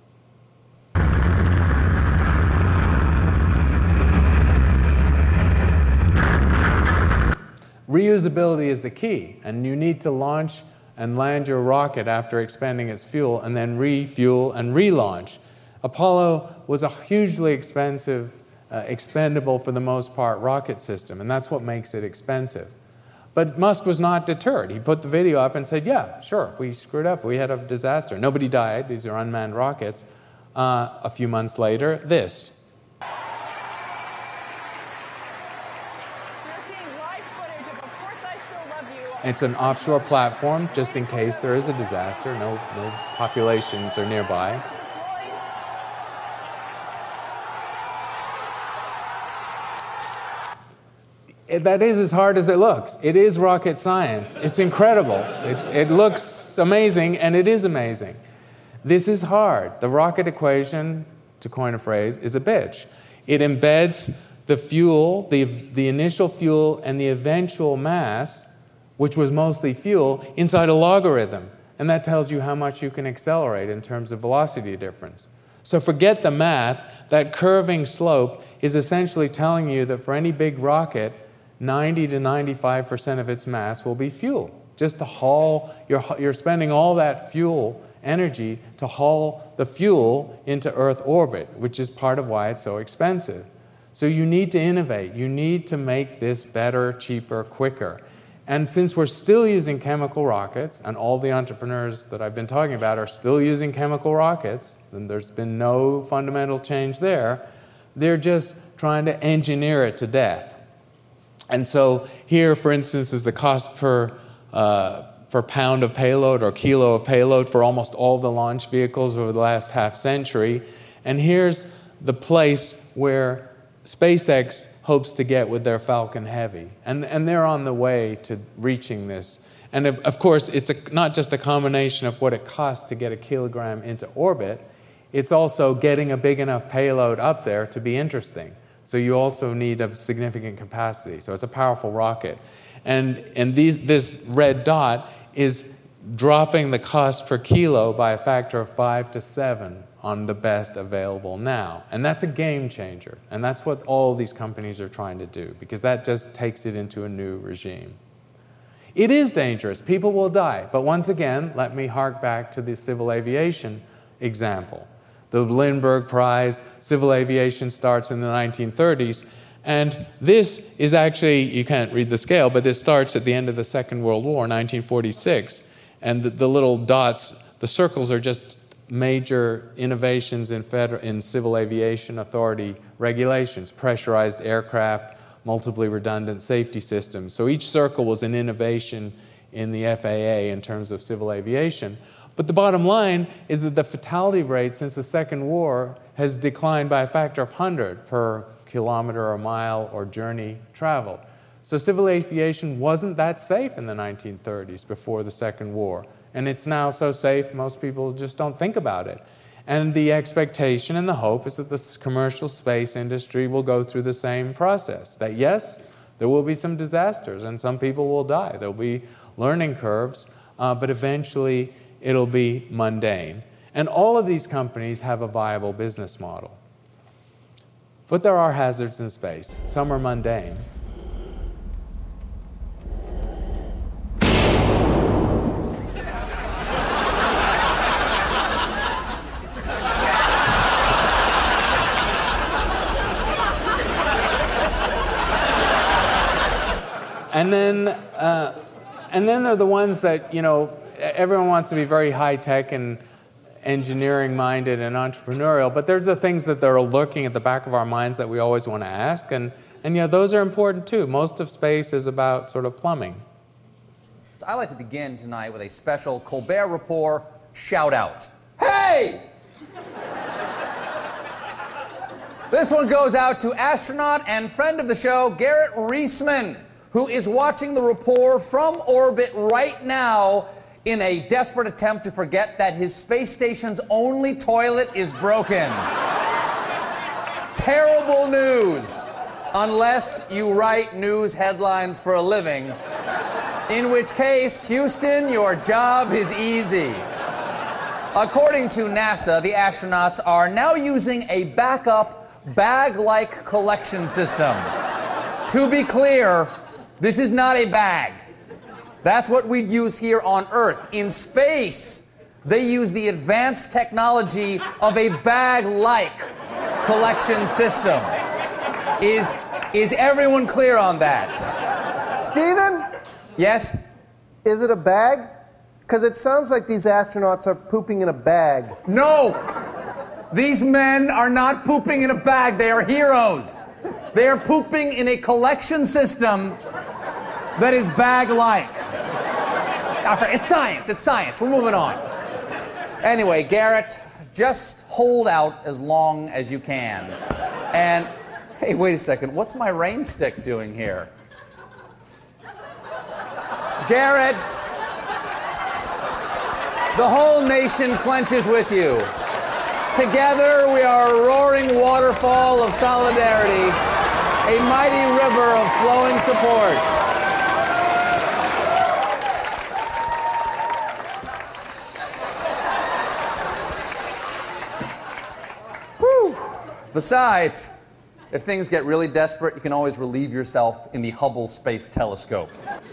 Reusability is the key, and you need to launch and land your rocket after expending its fuel and then refuel and relaunch. Apollo was a hugely expensive, uh, expendable for the most part, rocket system, and that's what makes it expensive. But Musk was not deterred. He put the video up and said, yeah, sure, we screwed up. We had a disaster. Nobody died. These are unmanned rockets. Uh, a few months later, this. It's an offshore platform, just in case there is a disaster. No, no populations are nearby. It, that is as hard as it looks. It is rocket science. It's incredible. It, it looks amazing, and it is amazing. This is hard. The rocket equation, to coin a phrase, is a bitch. It embeds the fuel, the, the initial fuel, and the eventual mass, which was mostly fuel, inside a logarithm. And that tells you how much you can accelerate in terms of velocity difference. So forget the math. That curving slope is essentially telling you that for any big rocket, ninety to ninety-five percent of its mass will be fuel. Just to haul, you're, you're spending all that fuel energy to haul the fuel into Earth orbit, which is part of why it's so expensive. So you need to innovate. You need to make this better, cheaper, quicker. And since we're still using chemical rockets, and all the entrepreneurs that I've been talking about are still using chemical rockets, and there's been no fundamental change there, they're just trying to engineer it to death. And so here, for instance, is the cost per, uh, per pound of payload or kilo of payload for almost all the launch vehicles over the last half century. And here's the place where SpaceX hopes to get with their Falcon Heavy. And, and they're on the way to reaching this. And of, of course, it's a, not just a combination of what it costs to get a kilogram into orbit, it's also getting a big enough payload up there to be interesting. So you also need a significant capacity. So it's a powerful rocket. And, and these, this red dot is dropping the cost per kilo by a factor of five to seven on the best available now. And that's a game changer. And that's what all these companies are trying to do, because that just takes it into a new regime. It is dangerous. People will die. But once again, let me hark back to the civil aviation example. The Lindbergh Prize, civil aviation starts in the nineteen thirties. And this is actually, you can't read the scale, but this starts at the end of the Second World War, nineteen forty-six. And the, the little dots, the circles are just major innovations in, federal, in civil aviation authority regulations, pressurized aircraft, multiply redundant safety systems. So each circle was an innovation in the F A A in terms of civil aviation. But the bottom line is that the fatality rate since the Second War has declined by a factor of one hundred per kilometer or mile or journey traveled. So civil aviation wasn't that safe in the nineteen thirties before the Second War. And it's now so safe, most people just don't think about it. And the expectation and the hope is that the commercial space industry will go through the same process. That yes, there will be some disasters and some people will die. There'll be learning curves, uh, but eventually it'll be mundane. And all of these companies have a viable business model. But there are hazards in space. Some are mundane. And then, uh, and then there are the ones that, you know, everyone wants to be very high-tech and engineering-minded and entrepreneurial, but there's the things that are lurking at the back of our minds that we always want to ask, and, and you know, those are important too. Most of space is about sort of plumbing. I'd like to begin tonight with a special Colbert Report shout-out. Hey! This one goes out to astronaut and friend of the show, Garrett Reisman, who is watching the Rapport from orbit right now in a desperate attempt to forget that his space station's only toilet is broken. Terrible news, unless you write news headlines for a living, in which case, Houston, your job is easy. According to NASA, the astronauts are now using a backup bag-like collection system. To be clear, this is not a bag. That's what we'd use here on Earth. In space, they use the advanced technology of a bag-like collection system. Is, is everyone clear on that? Stephen? Yes? Is it a bag? Because it sounds like these astronauts are pooping in a bag. No! These men are not pooping in a bag. They are heroes. They are pooping in a collection system that is bag-like. It's science, it's science. We're moving on. Anyway, Garrett, just hold out as long as you can. And, hey, wait a second. What's my rain stick doing here? Garrett, the whole nation clenches with you. Together, we are a roaring waterfall of solidarity, a mighty river of flowing support. Besides, if things get really desperate, you can always relieve yourself in the Hubble Space Telescope.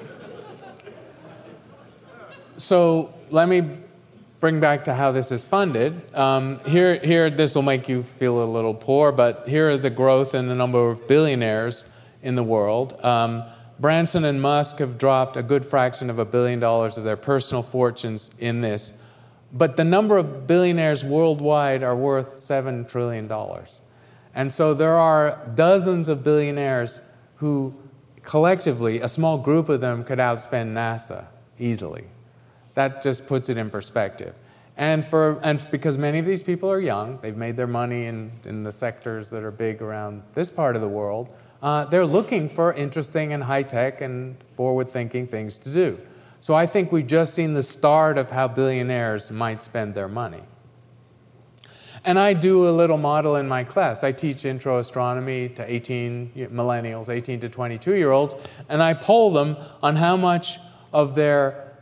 So let me bring back to how this is funded. Um, here, here, this will make you feel a little poor, but here are the growth in the number of billionaires in the world. Um, Branson and Musk have dropped a good fraction of a billion dollars of their personal fortunes in this, but the number of billionaires worldwide are worth seven trillion dollars. And so there are dozens of billionaires who collectively, a small group of them could outspend NASA easily. That just puts it in perspective. And, for, and because many of these people are young, they've made their money in, in the sectors that are big around this part of the world, uh, they're looking for interesting and high-tech and forward-thinking things to do. So I think we've just seen the start of how billionaires might spend their money. And I do a little model in my class. I teach intro astronomy to eighteen millennials, eighteen to twenty-two year olds, and I poll them on how much of their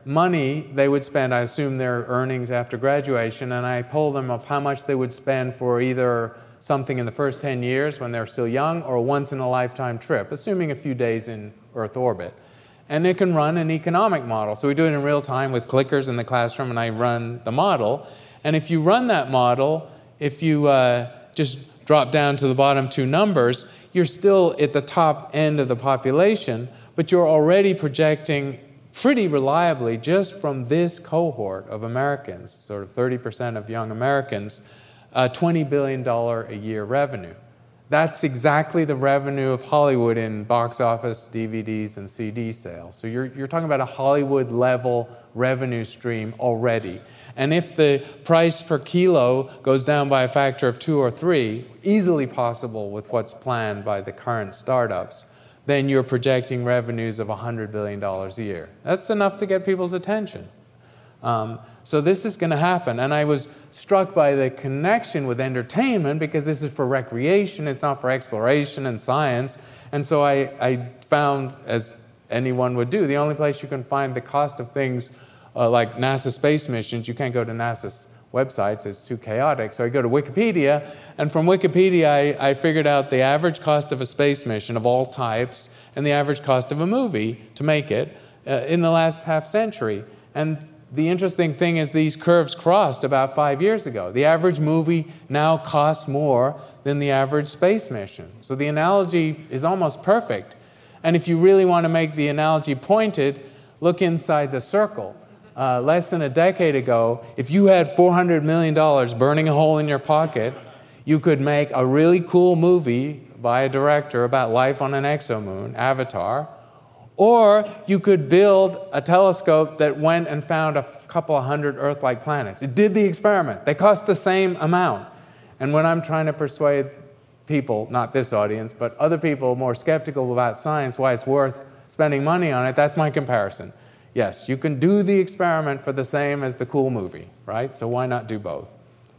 money they would spend, I assume their earnings after graduation, and I polled them of how much they would spend for either something in the first ten years when they're still young or a once-in-a-lifetime trip, assuming a few days in Earth orbit. And it can run an economic model. So we do it in real time with clickers in the classroom, and I run the model. And if you run that model, if you uh, just drop down to the bottom two numbers, you're still at the top end of the population, but you're already projecting pretty reliably just from this cohort of Americans, sort of thirty percent of young Americans, uh, twenty billion dollars a year revenue. That's exactly the revenue of Hollywood in box office, D V Ds, and C D sales. So you're, you're talking about a Hollywood-level revenue stream already. And if the price per kilo goes down by a factor of two or three, easily possible with what's planned by the current startups, then you're projecting revenues of one hundred billion dollars a year. That's enough to get people's attention. Um, so this is going to happen. And I was struck by the connection with entertainment because this is for recreation, it's not for exploration and science. And so I, I found, as anyone would do, the only place you can find the cost of things uh, like NASA space missions, you can't go to NASA's websites, it's too chaotic. So I go to Wikipedia, and from Wikipedia I, I figured out the average cost of a space mission of all types and the average cost of a movie to make it uh, in the last half century. And the interesting thing is these curves crossed about five years ago. The average movie now costs more than the average space mission. So the analogy is almost perfect. And if you really want to make the analogy pointed, look inside the circle. Uh, less than a decade ago, if you had four hundred million dollars burning a hole in your pocket, you could make a really cool movie by a director about life on an exomoon, Avatar, or you could build a telescope that went and found a f- couple of hundred Earth-like planets. It did the experiment. They cost the same amount. And when I'm trying to persuade people, not this audience, but other people more skeptical about science, why it's worth spending money on it, that's my comparison. Yes, you can do the experiment for the same as the cool movie, right? So why not do both?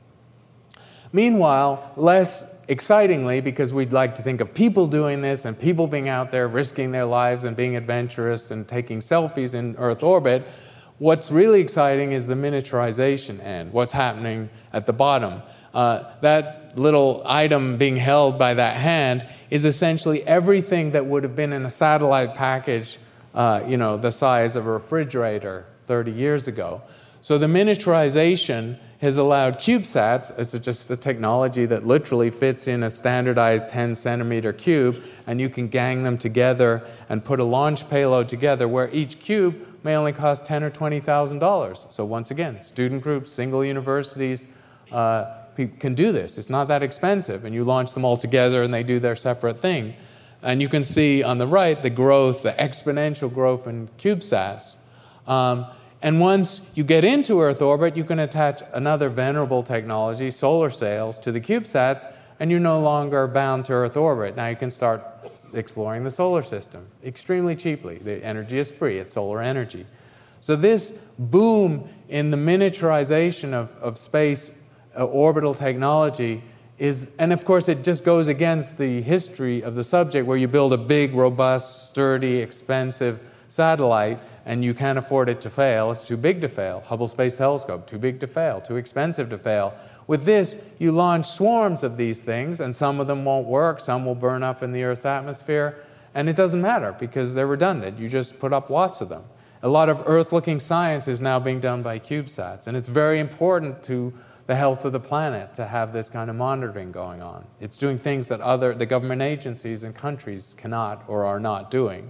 Meanwhile, less excitingly, because we'd like to think of people doing this and people being out there risking their lives and being adventurous and taking selfies in Earth orbit, what's really exciting is the miniaturization end, what's happening at the bottom. Uh, that little item being held by that hand is essentially everything that would have been in a satellite package Uh, you know, the size of a refrigerator thirty years ago. So the miniaturization has allowed CubeSats, it's just a technology that literally fits in a standardized ten centimeter cube, and you can gang them together and put a launch payload together where each cube may only cost ten thousand dollars or twenty thousand dollars. So once again, student groups, single universities uh, can do this. It's not that expensive, and you launch them all together and they do their separate thing. And you can see on the right the growth, the exponential growth in CubeSats. Um, and once you get into Earth orbit, you can attach another venerable technology, solar sails, to the CubeSats, and you're no longer bound to Earth orbit. Now you can start exploring the solar system extremely cheaply. The energy is free, it's solar energy. So this boom in the miniaturization of, of space uh, orbital technology is, and of course it just goes against the history of the subject where you build a big, robust, sturdy, expensive satellite and you can't afford it to fail. It's too big to fail. Hubble Space Telescope, too big to fail, too expensive to fail. With this, you launch swarms of these things, and some of them won't work, some will burn up in the Earth's atmosphere, and it doesn't matter because they're redundant. You just put up lots of them. A lot of Earth-looking science is now being done by CubeSats, and it's very important to the health of the planet to have this kind of monitoring going on. It's doing things that other the government agencies and countries cannot or are not doing.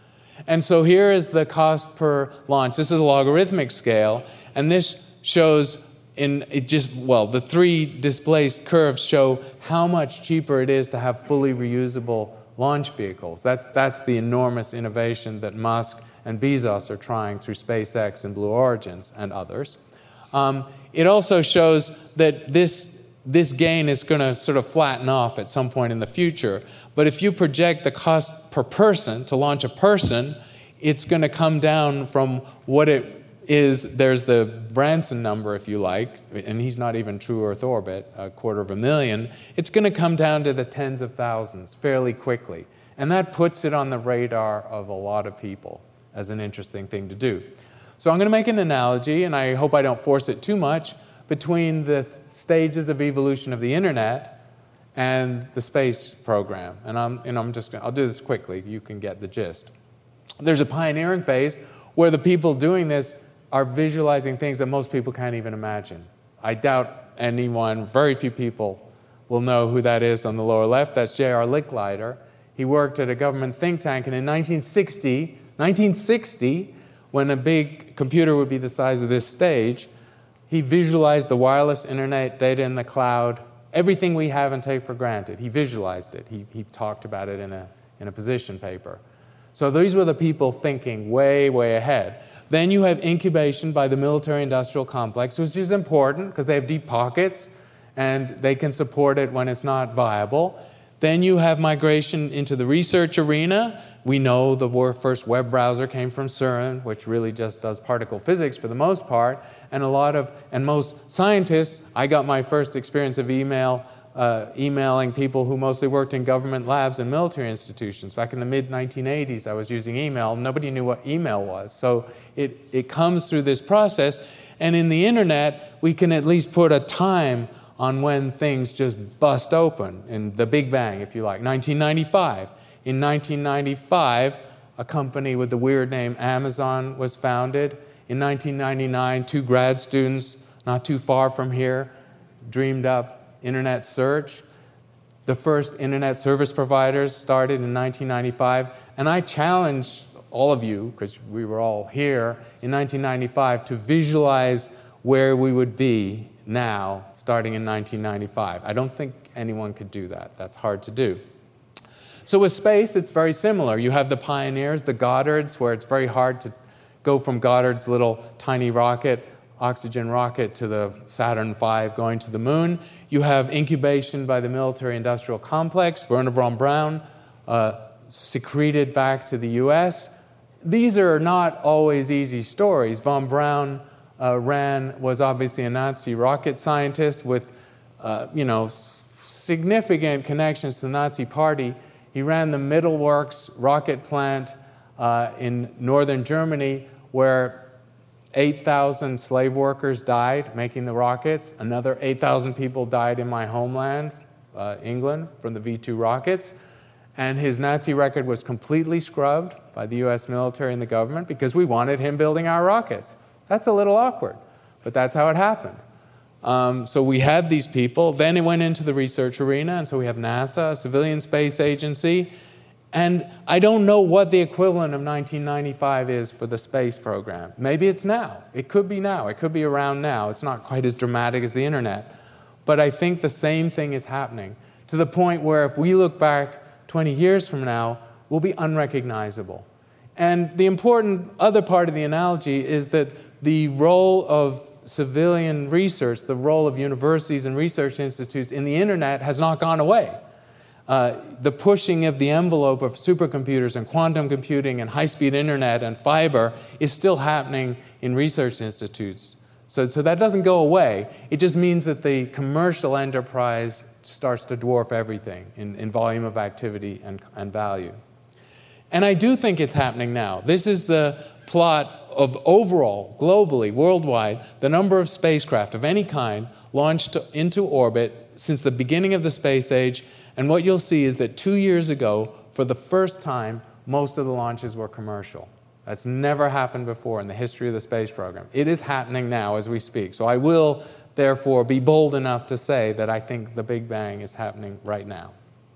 And so here is the cost per launch. This is a logarithmic scale, and this shows in it just, well, the three displaced curves show how much cheaper it is to have fully reusable launch vehicles. That's, that's the enormous innovation that Musk and Bezos are trying through SpaceX and Blue Origins and others. Um, it also shows that this, this gain is going to sort of flatten off at some point in the future. But if you project the cost per person to launch a person, it's going to come down from what it is. There's the Branson number, if you like, and he's not even true Earth orbit, a quarter of a million. It's going to come down to the tens of thousands fairly quickly. And that puts it on the radar of a lot of people as an interesting thing to do. So I'm going to make an analogy, and I hope I don't force it too much, between the stages of evolution of the internet and the space program. And I'm, and I'm just, I'll do this quickly. You can get the gist. There's a pioneering phase where the people doing this are visualizing things that most people can't even imagine. I doubt anyone, very few people will know who that is on the lower left. That's J R Licklider. He worked at a government think tank, and in nineteen sixty, nineteen sixty, when a big computer would be the size of this stage, he visualized the wireless internet, data in the cloud, everything we have and take for granted. He visualized it. He, he talked about it in a, in a position paper. So these were the people thinking way, way ahead. Then you have incubation by the military-industrial complex, which is important because they have deep pockets and they can support it when it's not viable. Then you have migration into the research arena. We know the first web browser came from CERN, which really just does particle physics for the most part. And a lot of, and most scientists, I got my first experience of email, uh, emailing people who mostly worked in government labs and military institutions. Back in the mid nineteen eighties, I was using email. Nobody knew what email was. So it, it comes through this process. And in the internet, we can at least put a time on when things just bust open, in the Big Bang, if you like, nineteen ninety-five. In nineteen ninety-five, a company with the weird name Amazon was founded. In nineteen ninety-nine, two grad students not too far from here dreamed up internet search. The first internet service providers started in nineteen ninety-five, and I challenge all of you, because we were all here in nineteen ninety-five, to visualize where we would be now, starting in nineteen ninety-five. I don't think anyone could do that. That's hard to do. So with space, it's very similar. You have the pioneers, the Goddards, where it's very hard to go from Goddard's little tiny rocket, oxygen rocket, to the Saturn five going to the moon. You have incubation by the military-industrial complex, Wernher von Braun, uh, secreted back to the U S. These are not always easy stories. Von Braun uh, ran, was obviously a Nazi rocket scientist with, uh, you know, significant connections to the Nazi Party. He ran the Mittelwerks rocket plant uh, in northern Germany, where eight thousand slave workers died making the rockets. Another eight thousand people died in my homeland, uh, England, from the V two rockets. And his Nazi record was completely scrubbed by the U S military and the government because we wanted him building our rockets. That's a little awkward, but that's how it happened. Um, so we had these people. Then it went into the research arena, and so we have NASA, a civilian space agency. And I don't know what the equivalent of nineteen ninety-five is for the space program. Maybe it's now. It could be now. It could be around now. It's not quite as dramatic as the internet. But I think the same thing is happening, to the point where if we look back twenty years from now, we'll be unrecognizable. And the important other part of the analogy is that the role of civilian research, the role of universities and research institutes in the internet has not gone away. Uh, the pushing of the envelope of supercomputers and quantum computing and high-speed internet and fiber is still happening in research institutes. So, so that doesn't go away. It just means that the commercial enterprise starts to dwarf everything in, in volume of activity and, and value. And I do think it's happening now. This is the plot of overall, globally, worldwide, the number of spacecraft of any kind launched into orbit since the beginning of the space age. And what you'll see is that two years ago, for the first time, most of the launches were commercial. That's never happened before in the history of the space program. It is happening now as we speak. So I will, therefore, be bold enough to say that I think the Big Bang is happening right now.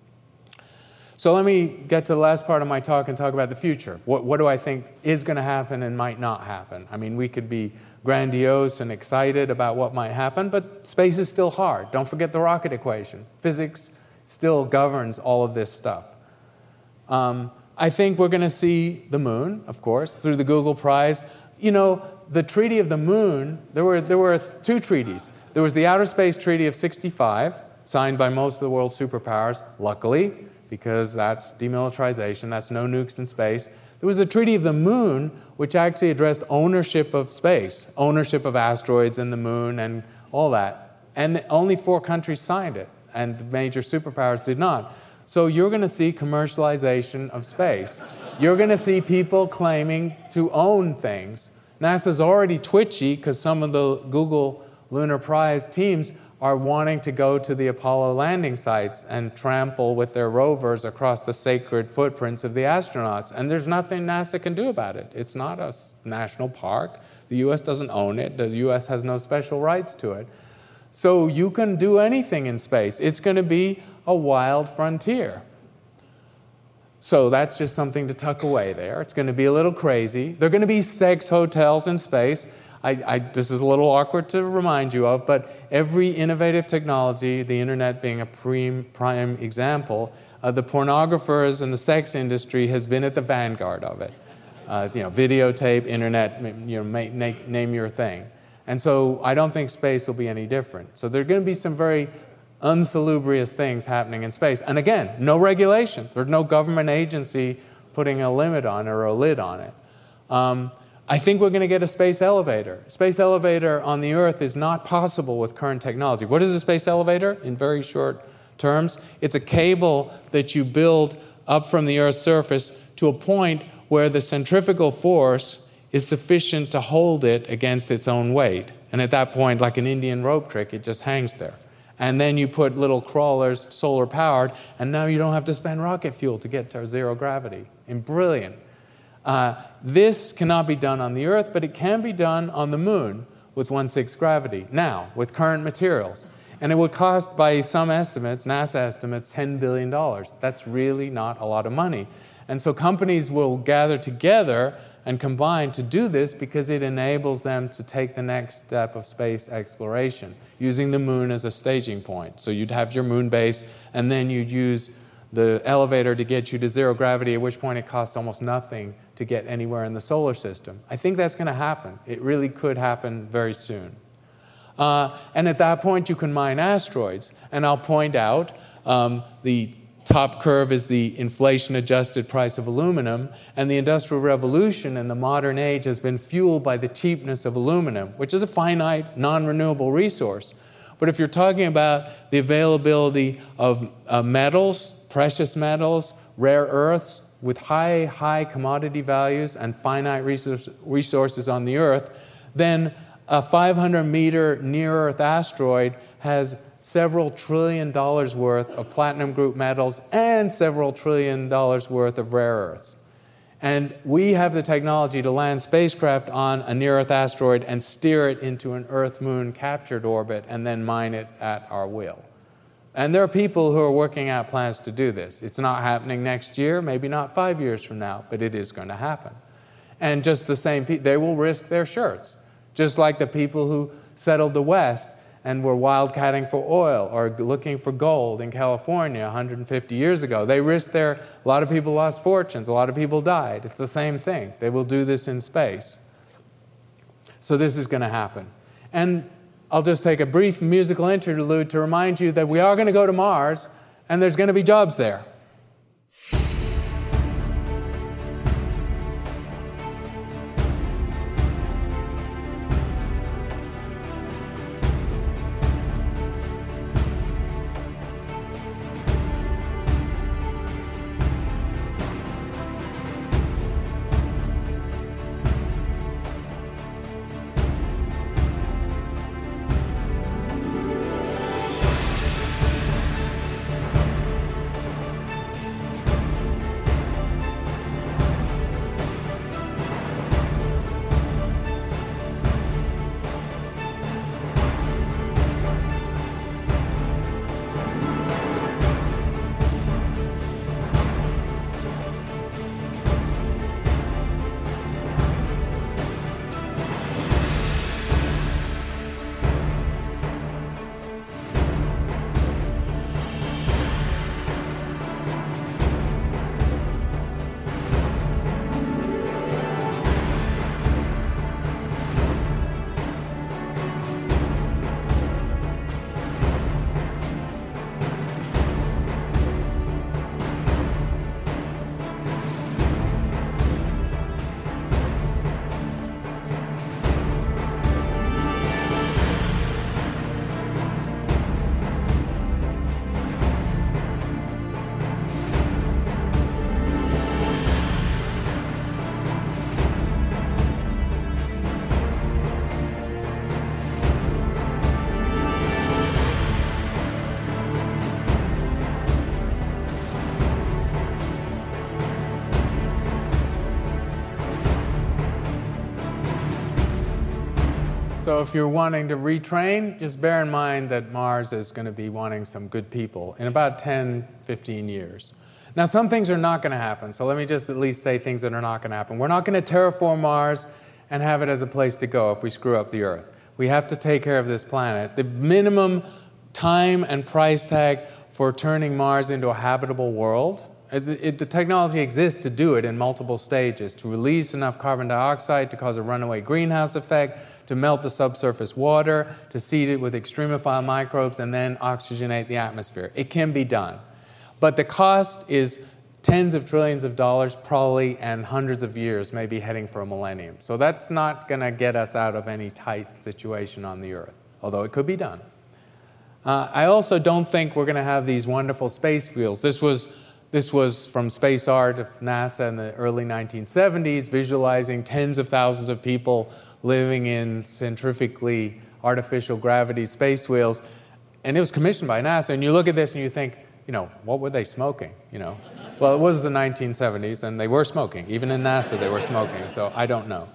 So let me get to the last part of my talk and talk about the future. What, what do I think is going to happen and might not happen? I mean, we could be grandiose and excited about what might happen, but space is still hard. Don't forget the rocket equation. Physics still governs all of this stuff. Um, I think we're going to see the moon, of course, through the Google Prize. You know, the Treaty of the Moon, there were, there were two treaties. There was the Outer Space Treaty of sixty-five, signed by most of the world's superpowers, luckily, because that's demilitarization, that's no nukes in space. There was the Treaty of the Moon, which actually addressed ownership of space, ownership of asteroids and the moon and all that. And only four countries signed it, and the major superpowers did not. So you're going to see commercialization of space. You're going to see people claiming to own things. NASA's already twitchy because some of the Google Lunar Prize teams are wanting to go to the Apollo landing sites and trample with their rovers across the sacred footprints of the astronauts. And there's nothing NASA can do about it. It's not a national park. The U S doesn't own it. The U S has no special rights to it. So you can do anything in space. It's going to be a wild frontier. So that's just something to tuck away there. It's going to be a little crazy. There are going to be sex hotels in space. I, I, this is a little awkward to remind you of, but every innovative technology, the internet being a prime, prime example, uh, the pornographers and the sex industry has been at the vanguard of it. Uh, you know, videotape, internet, you know, make, make, name your thing. And so I don't think space will be any different. So there are going to be some very unsalubrious things happening in space. And again, no regulation. There's no government agency putting a limit on it or a lid on it. Um, I think we're going to get a space elevator. Space elevator on the Earth is not possible with current technology. What is a space elevator? In very short terms, it's a cable that you build up from the Earth's surface to a point where the centrifugal force is sufficient to hold it against its own weight. And at that point, like an Indian rope trick, it just hangs there. And then you put little crawlers, solar powered, and now you don't have to spend rocket fuel to get to zero gravity. And brilliant. Uh, this cannot be done on the Earth, but it can be done on the Moon with one-sixth gravity, now, with current materials. And it would cost, by some estimates, NASA estimates, ten billion dollars. That's really not a lot of money. And so companies will gather together and combine to do this because it enables them to take the next step of space exploration, using the Moon as a staging point. So you'd have your Moon base, and then you'd use the elevator to get you to zero gravity, at which point it costs almost nothing to get anywhere in the solar system. I think that's going to happen. It really could happen very soon. Uh, and at that point, you can mine asteroids. And I'll point out um, the top curve is the inflation-adjusted price of aluminum, and the Industrial Revolution in the modern age has been fueled by the cheapness of aluminum, which is a finite, non-renewable resource. But if you're talking about the availability of uh, metals, precious metals, rare earths, with high, high commodity values and finite resource, resources on the Earth, then a five hundred meter near-Earth asteroid has several trillion dollars worth of platinum group metals and several trillion dollars worth of rare earths. And we have the technology to land spacecraft on a near-Earth asteroid and steer it into an Earth-Moon captured orbit and then mine it at our will. And there are people who are working out plans to do this. It's not happening next year, maybe not five years from now, but it is going to happen. And just the same people, they will risk their shirts, just like the people who settled the West and were wildcatting for oil or looking for gold in California one hundred fifty years ago. They risked their, a lot of people lost fortunes, a lot of people died. It's the same thing. They will do this in space. So this is going to happen. And I'll just take a brief musical interlude to remind you that we are going to go to Mars, and there's going to be jobs there. So if you're wanting to retrain, just bear in mind that Mars is going to be wanting some good people in about ten, fifteen years. Now, some things are not going to happen, so let me just at least say things that are not going to happen. We're not going to terraform Mars and have it as a place to go if we screw up the Earth. We have to take care of this planet. The minimum time and price tag for turning Mars into a habitable world, it, it, the technology exists to do it in multiple stages, to release enough carbon dioxide to cause a runaway greenhouse effect, to melt the subsurface water, to seed it with extremophile microbes, and then oxygenate the atmosphere. It can be done. But the cost is tens of trillions of dollars probably, and hundreds of years, maybe heading for a millennium. So that's not going to get us out of any tight situation on the Earth, although it could be done. Uh, I also don't think we're going to have these wonderful space fuels. This was, this was from Space Art of NASA in the early nineteen seventies, visualizing tens of thousands of people living in centrifugally artificial gravity space wheels. And it was commissioned by NASA. And you look at this and you think, you know, what were they smoking? You know, well, it was the nineteen seventies, and they were smoking. Even in NASA, they were smoking. So I don't know.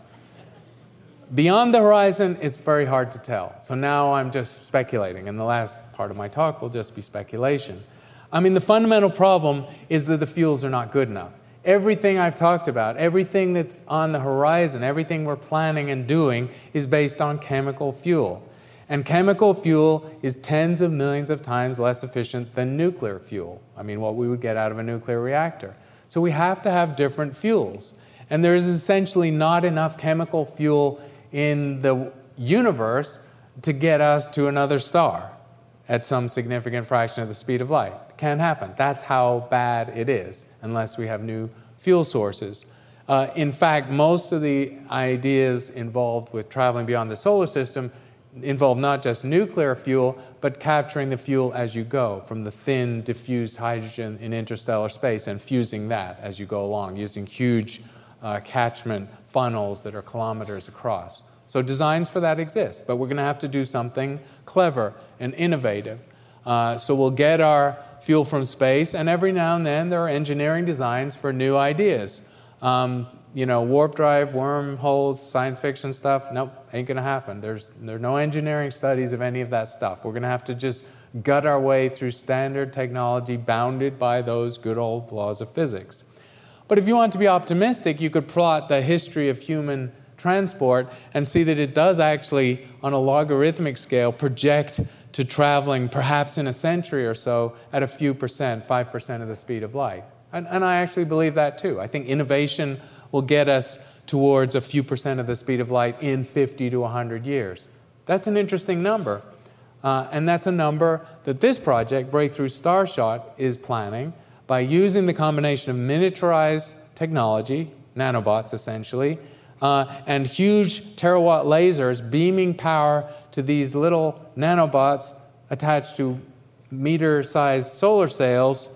Beyond the horizon, it's very hard to tell. So now I'm just speculating, and the last part of my talk will just be speculation. I mean, the fundamental problem is that the fuels are not good enough. Everything I've talked about, everything that's on the horizon, everything we're planning and doing is based on chemical fuel. And chemical fuel is tens of millions of times less efficient than nuclear fuel. I mean, what we would get out of a nuclear reactor. So we have to have different fuels. And there is essentially not enough chemical fuel in the universe to get us to another star at some significant fraction of the speed of light. It can't happen. That's how bad it is, unless we have new fuel sources. Uh, in fact, most of the ideas involved with traveling beyond the solar system involve not just nuclear fuel, but capturing the fuel as you go from the thin, diffused hydrogen in interstellar space and fusing that as you go along, using huge uh, catchment funnels that are kilometers across. So designs for that exist, but we're going to have to do something clever and innovative. Uh, so we'll get our fuel from space, and every now and then there are engineering designs for new ideas. Um, you know, warp drive, wormholes, science fiction stuff, nope, ain't going to happen. There's, there are no engineering studies of any of that stuff. We're going to have to just gut our way through standard technology bounded by those good old laws of physics. But if you want to be optimistic, you could plot the history of human transport and see that it does actually, on a logarithmic scale, project to traveling perhaps in a century or so at a few percent, five percent of the speed of light. And, and I actually believe that too. I think innovation will get us towards a few percent of the speed of light in fifty to one hundred years. That's an interesting number. Uh, and that's a number that this project, Breakthrough Starshot, is planning by using the combination of miniaturized technology, nanobots essentially, uh, and huge terawatt lasers beaming power to these little nanobots attached to meter-sized solar sails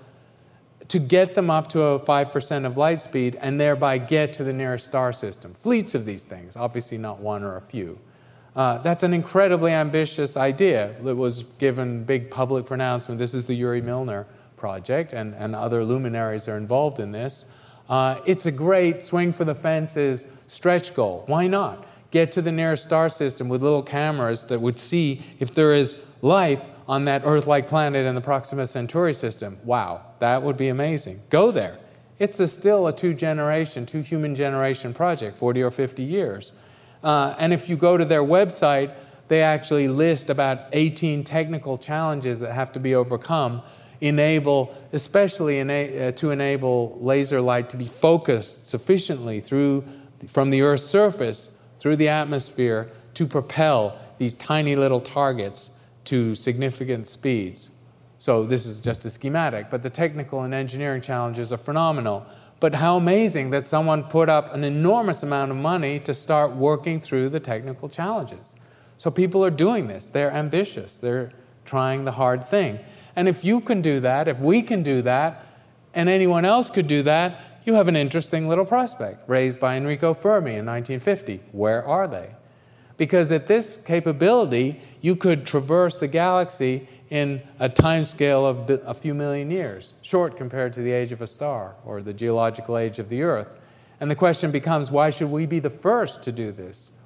to get them up to a five percent of light speed and thereby get to the nearest star system. Fleets of these things, obviously not one or a few. Uh, that's an incredibly ambitious idea. It was given big public pronouncement. This is the Yuri Milner project, and, and other luminaries are involved in this. Uh, it's a great swing for the fences stretch goal. Why not? Get to the nearest star system with little cameras that would see if there is life on that Earth-like planet in the Proxima Centauri system. Wow, that would be amazing. Go there. It's a still a two-generation, two-human generation project, forty or fifty years. Uh, and if you go to their website, they actually list about eighteen technical challenges that have to be overcome, enable, especially ena uh, to enable laser light to be focused sufficiently through, from the Earth's surface through the atmosphere to propel these tiny little targets to significant speeds. So this is just a schematic, but the technical and engineering challenges are phenomenal. But how amazing that someone put up an enormous amount of money to start working through the technical challenges. So people are doing this. They're ambitious. They're trying the hard thing. And if you can do that, if we can do that, and anyone else could do that, you have an interesting little prospect raised by Enrico Fermi in nineteen fifty. Where are they? Because at this capability, you could traverse the galaxy in a time scale of a few million years, short compared to the age of a star or the geological age of the Earth. And the question becomes, why should we be the first to do this?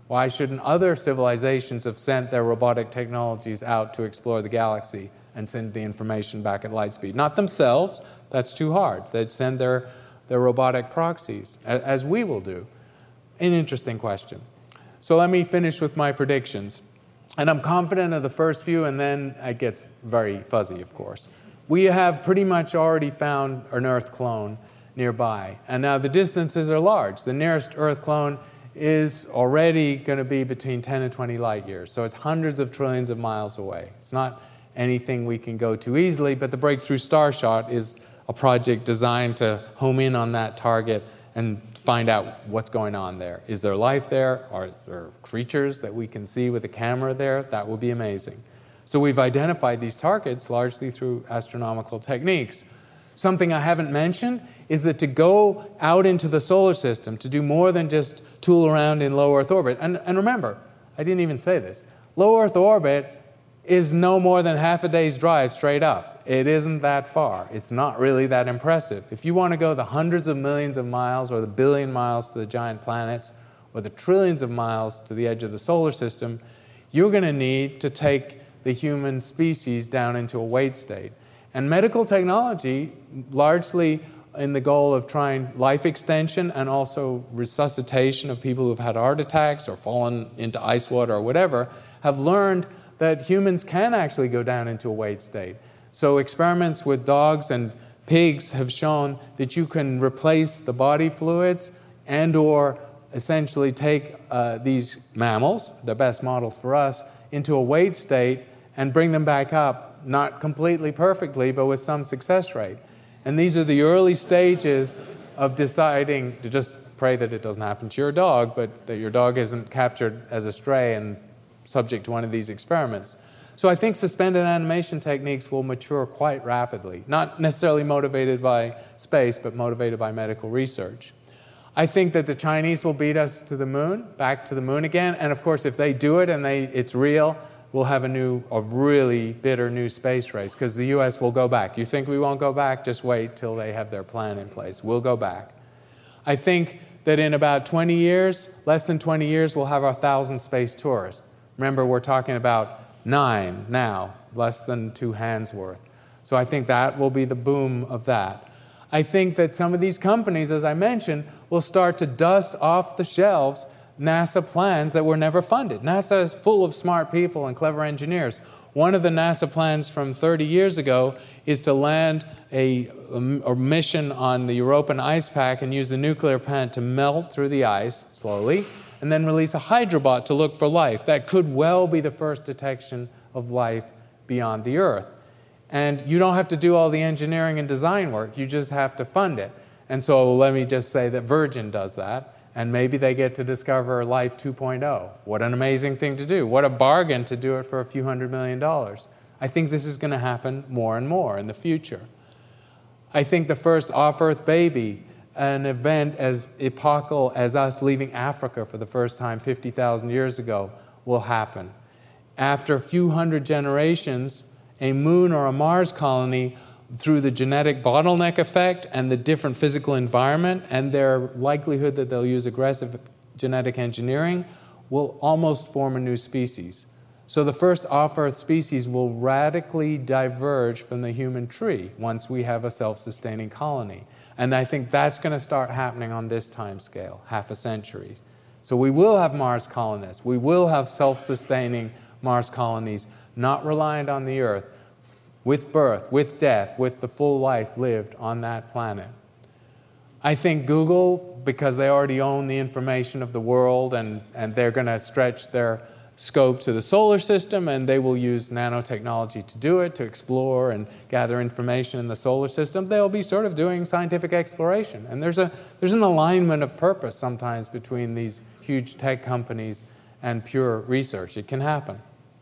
Why shouldn't other civilizations have sent their robotic technologies out to explore the galaxy and send the information back at light speed? Not themselves, that's too hard. They'd send their, their robotic proxies, as we will do. An interesting question. So let me finish with my predictions. And I'm confident of the first few, and then it gets very fuzzy, of course. We have pretty much already found an Earth clone nearby. And now the distances are large. The nearest Earth clone is already going to be between ten and twenty light years. So it's hundreds of trillions of miles away. It's not anything we can go to easily, but the Breakthrough Starshot is a project designed to home in on that target and find out what's going on there. Is there life there? Are there creatures that we can see with a camera there? That would be amazing. So we've identified these targets largely through astronomical techniques. Something I haven't mentioned is that to go out into the solar system, to do more than just tool around in low Earth orbit, and, and remember, I didn't even say this, low Earth orbit is no more than half a day's drive straight up. It isn't that far. It's not really that impressive. If you want to go the hundreds of millions of miles or the billion miles to the giant planets or the trillions of miles to the edge of the solar system, you're going to need to take the human species down into a wait state. And medical technology, largely in the goal of trying life extension and also resuscitation of people who've had heart attacks or fallen into ice water or whatever, have learned that humans can actually go down into a wait state. So experiments with dogs and pigs have shown that you can replace the body fluids and or essentially take uh, these mammals, the best models for us, into a wait state and bring them back up, not completely perfectly, but with some success rate. And these are the early stages of deciding to just pray that it doesn't happen to your dog, but that your dog isn't captured as a stray and subject to one of these experiments. So I think suspended animation techniques will mature quite rapidly, not necessarily motivated by space, but motivated by medical research. I think that the Chinese will beat us to the moon, back to the moon again, and of course if they do it and they, it's real, we'll have a new, a really bitter new space race, because the U S will go back. You think we won't go back? Just wait till they have their plan in place. We'll go back. I think that in about twenty years, less than twenty years, we'll have our thousand space tourists. Remember, we're talking about nine now, less than two hands worth. So I think that will be the boom of that. I think that some of these companies, as I mentioned, will start to dust off the shelves NASA plans that were never funded. NASA is full of smart people and clever engineers. One of the NASA plans from thirty years ago is to land a, a mission on the European ice pack and use the nuclear plant to melt through the ice slowly, and then release a hydrobot to look for life. That could well be the first detection of life beyond the Earth. And you don't have to do all the engineering and design work, you just have to fund it. And so let me just say that Virgin does that, and maybe they get to discover life two point oh. What an amazing thing to do. What a bargain to do it for a few hundred million dollars. I think this is going to happen more and more in the future. I think the first off-Earth baby, an event as epochal as us leaving Africa for the first time fifty thousand years ago, will happen. After a few hundred generations, a moon or a Mars colony, through the genetic bottleneck effect and the different physical environment and their likelihood that they'll use aggressive genetic engineering, will almost form a new species. So the first off-Earth species will radically diverge from the human tree once we have a self-sustaining colony. And I think that's going to start happening on this time scale, half a century. So we will have Mars colonists. We will have self-sustaining Mars colonies, not reliant on the Earth, with birth, with death, with the full life lived on that planet. I think Google, because they already own the information of the world and, and they're going to stretch their scope to the solar system, and they will use nanotechnology to do it, to explore and gather information in the solar system. They'll be sort of doing scientific exploration. And there's, a, there's an alignment of purpose sometimes between these huge tech companies and pure research. It can happen.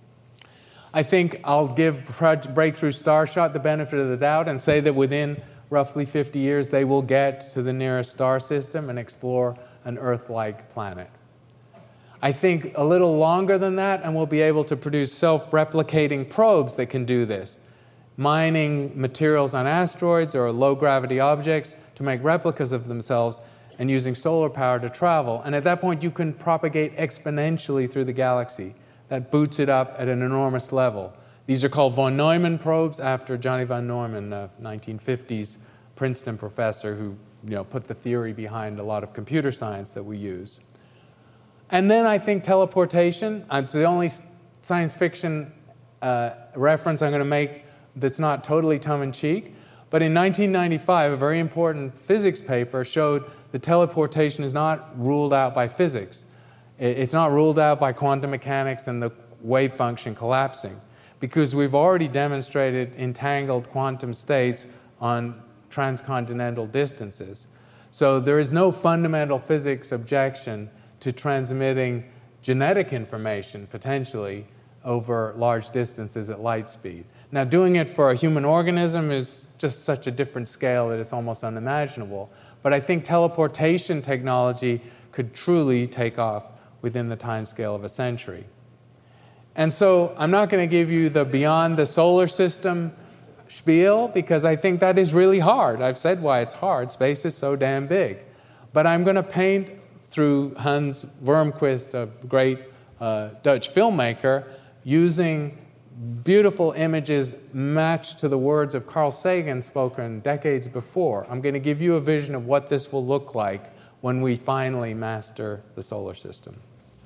I think I'll give Breakthrough Starshot the benefit of the doubt and say that within roughly fifty years, they will get to the nearest star system and explore an Earth-like planet. I think a little longer than that, and we'll be able to produce self-replicating probes that can do this, mining materials on asteroids or low-gravity objects to make replicas of themselves and using solar power to travel. And at that point, you can propagate exponentially through the galaxy. That boots it up at an enormous level. These are called von Neumann probes after Johnny von Neumann, a nineteen fifties Princeton professor who you know, put the theory behind a lot of computer science that we use. And then I think teleportation, it's the only science fiction uh, reference I'm going to make that's not totally tongue-in-cheek. But in nineteen ninety-five, a very important physics paper showed that teleportation is not ruled out by physics. It's not ruled out by quantum mechanics and the wave function collapsing, because we've already demonstrated entangled quantum states on transcontinental distances. So there is no fundamental physics objection to transmitting genetic information, potentially, over large distances at light speed. Now, doing it for a human organism is just such a different scale that it's almost unimaginable. But I think teleportation technology could truly take off within the time scale of a century. And so I'm not going to give you the beyond the solar system spiel, because I think that is really hard. I've said why it's hard. Space is so damn big. But I'm going to paint through Hans Wormquist, a great uh, Dutch filmmaker, using beautiful images matched to the words of Carl Sagan spoken decades before. I'm going to give you a vision of what this will look like when we finally master the solar system.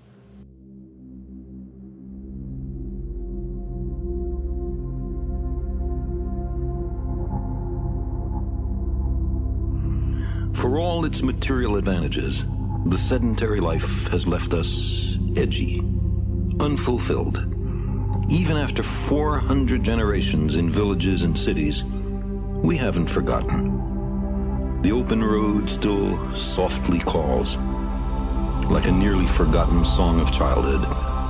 For all its material advantages, the sedentary life has left us edgy, unfulfilled. Even after four hundred generations in villages and cities, we haven't forgotten. The open road still softly calls, like a nearly forgotten song of childhood.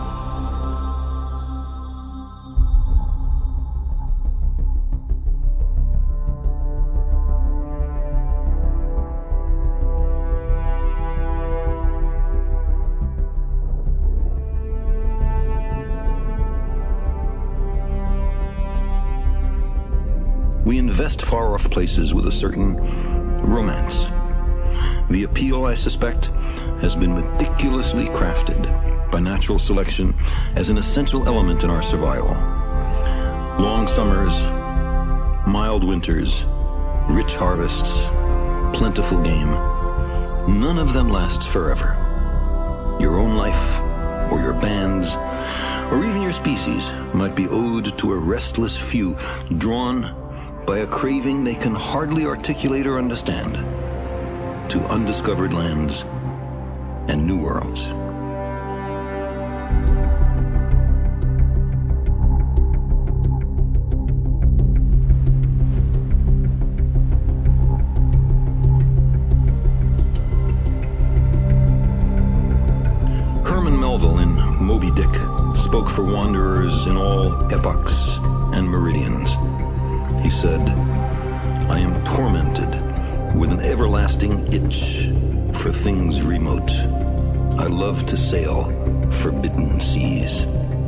We invest far-off places with a certain romance. The appeal, I suspect, has been meticulously crafted by natural selection as an essential element in our survival. Long summers, mild winters, rich harvests, plentiful game. None of them lasts forever. Your own life, or your band's, or even your species might be owed to a restless few drawn by a craving they can hardly articulate or understand, to undiscovered lands and new worlds. Herman Melville in Moby Dick spoke for wanderers in all epochs and meridians. He said, I am tormented with an everlasting itch for things remote. I love to sail forbidden seas.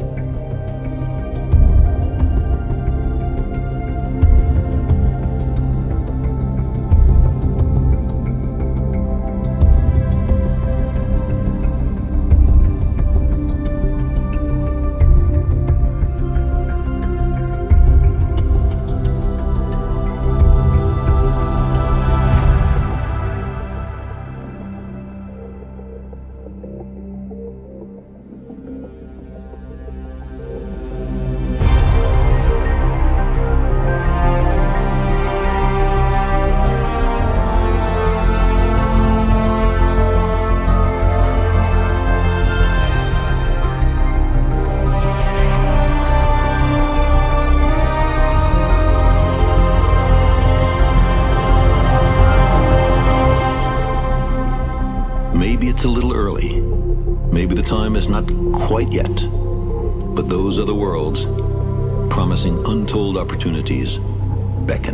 It's a little early. Maybe the time is not quite yet. But those other worlds, promising untold opportunities, beckon.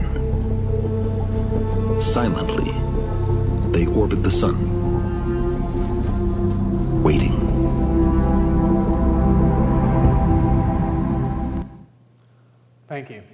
Silently, they orbit the sun, waiting. Thank you.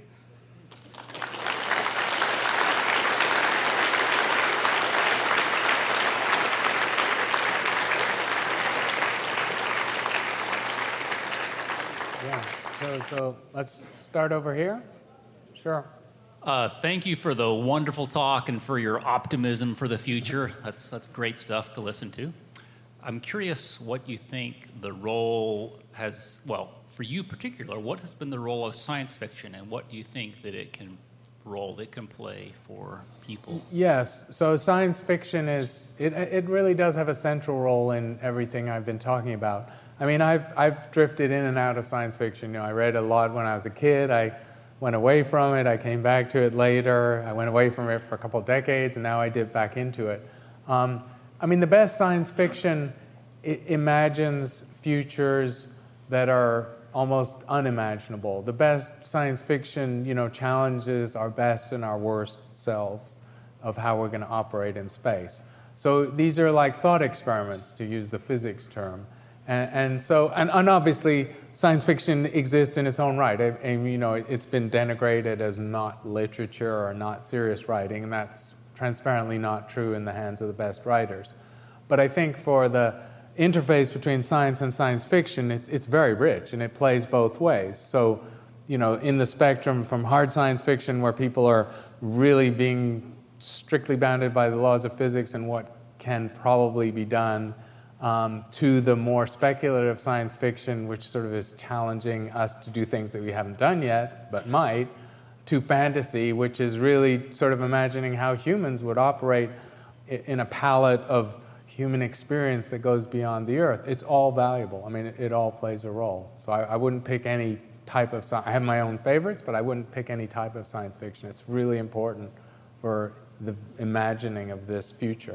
Yeah. So, so let's start over here. Sure. Uh, thank you for the wonderful talk and for your optimism for the future. That's, that's great stuff to listen to. I'm curious what you think the role has, well, for you in particular, what has been the role of science fiction, and what do you think that it can role it can play for people? Yes, so science fiction is, it, it really does have a central role in everything I've been talking about. I mean, I've, I've drifted in and out of science fiction. You know, I read a lot when I was a kid. I went away from it. I came back to it later. I went away from it for a couple of decades, and now I dip back into it. Um, I mean, the best science fiction I- imagines futures that are almost unimaginable. The best science fiction, you know, challenges our best and our worst selves of how we're going to operate in space. So these are like thought experiments, to use the physics term. And, and so, and, and obviously, science fiction exists in its own right. And, and, you know, it's been denigrated as not literature or not serious writing, and that's transparently not true in the hands of the best writers. But I think for the interface between science and science fiction, it, it's very rich, and it plays both ways. So, you know, in the spectrum from hard science fiction, where people are really being strictly bounded by the laws of physics and what can probably be done, um, to the more speculative science fiction, which sort of is challenging us to do things that we haven't done yet, but might, to fantasy, which is really sort of imagining how humans would operate in a palette of human experience that goes beyond the Earth. It's all valuable. I mean, it, it all plays a role. So I, I wouldn't pick any type of science. I have my own favorites, but I wouldn't pick any type of science fiction. It's really important for the imagining of this future.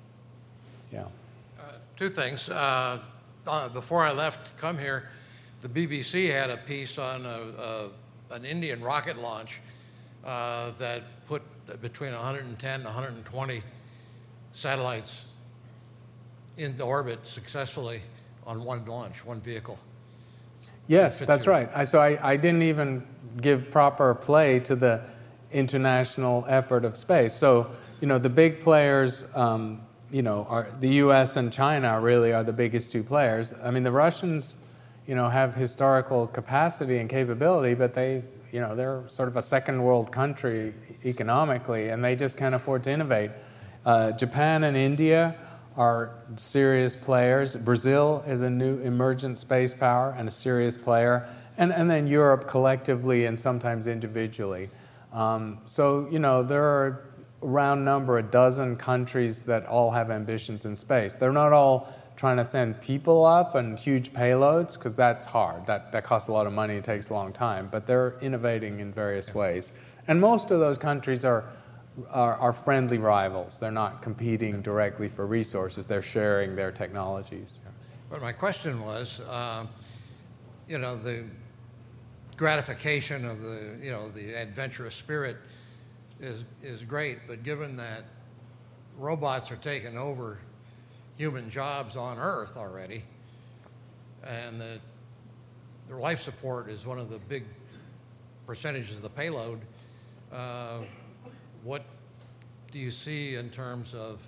Yeah. Uh, two things. Uh, uh, before I left to come here, the B B C had a piece on a, a, an Indian rocket launch uh, that put between one hundred ten and one hundred twenty satellites into orbit successfully on one launch, one vehicle. Yes, that's right. I, so I, I didn't even give proper play to the international effort of space. So, you know, the big players, um, you know, are the U S and China really are the biggest two players. I mean, the Russians, you know, have historical capacity and capability, but they, you know, they're sort of a second world country economically, and they just can't afford to innovate. Uh, Japan and India are serious players. Brazil is a new emergent space power and a serious player. And, and then Europe collectively and sometimes individually. Um, so, you know, there are a round number, a dozen countries that all have ambitions in space. They're not all trying to send people up and huge payloads, because that's hard. That, that costs a lot of money, it takes a long time. But they're innovating in various ways. And most of those countries are Are, are friendly rivals. They're not competing directly for resources. They're sharing their technologies. But my question was, uh, you know, the gratification of the, you know, the adventurous spirit is is great, but given that robots are taking over human jobs on Earth already, and that their life support is one of the big percentages of the payload, uh, what do you see in terms of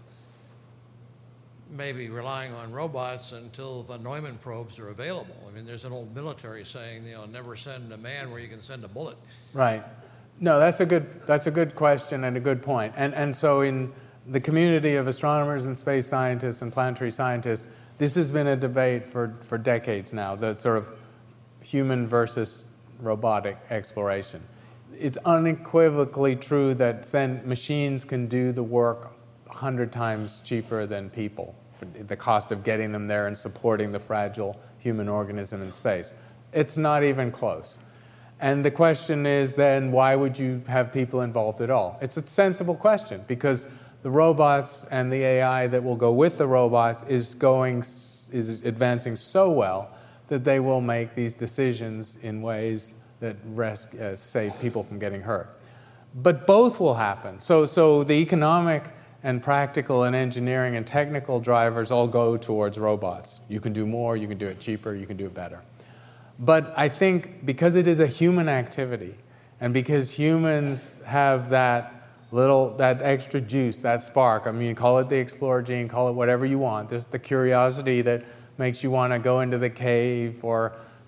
maybe relying on robots until the Neumann probes are available? I mean, there's an old military saying, you know, never send a man where you can send a bullet. Right. No, that's a good that's a good question and a good point. And and so in the community of astronomers and space scientists and planetary scientists, this has been a debate for, for decades now, the sort of human versus robotic exploration. It's unequivocally true that send, machines can do the work a hundred times cheaper than people, for the cost of getting them there and supporting the fragile human organism in space. It's not even close. And the question is then, why would you have people involved at all? It's a sensible question, because the robots and the A I that will go with the robots is going, is advancing so well that they will make these decisions in ways that rest, uh, save people from getting hurt. But both will happen. So, so the economic and practical and engineering and technical drivers all go towards robots. You can do more, you can do it cheaper, you can do it better. But I think because it is a human activity, and because humans have that little, that extra juice, that spark, I mean, call it the explorer gene, call it whatever you want. There's the curiosity that makes you want to go into the cave, or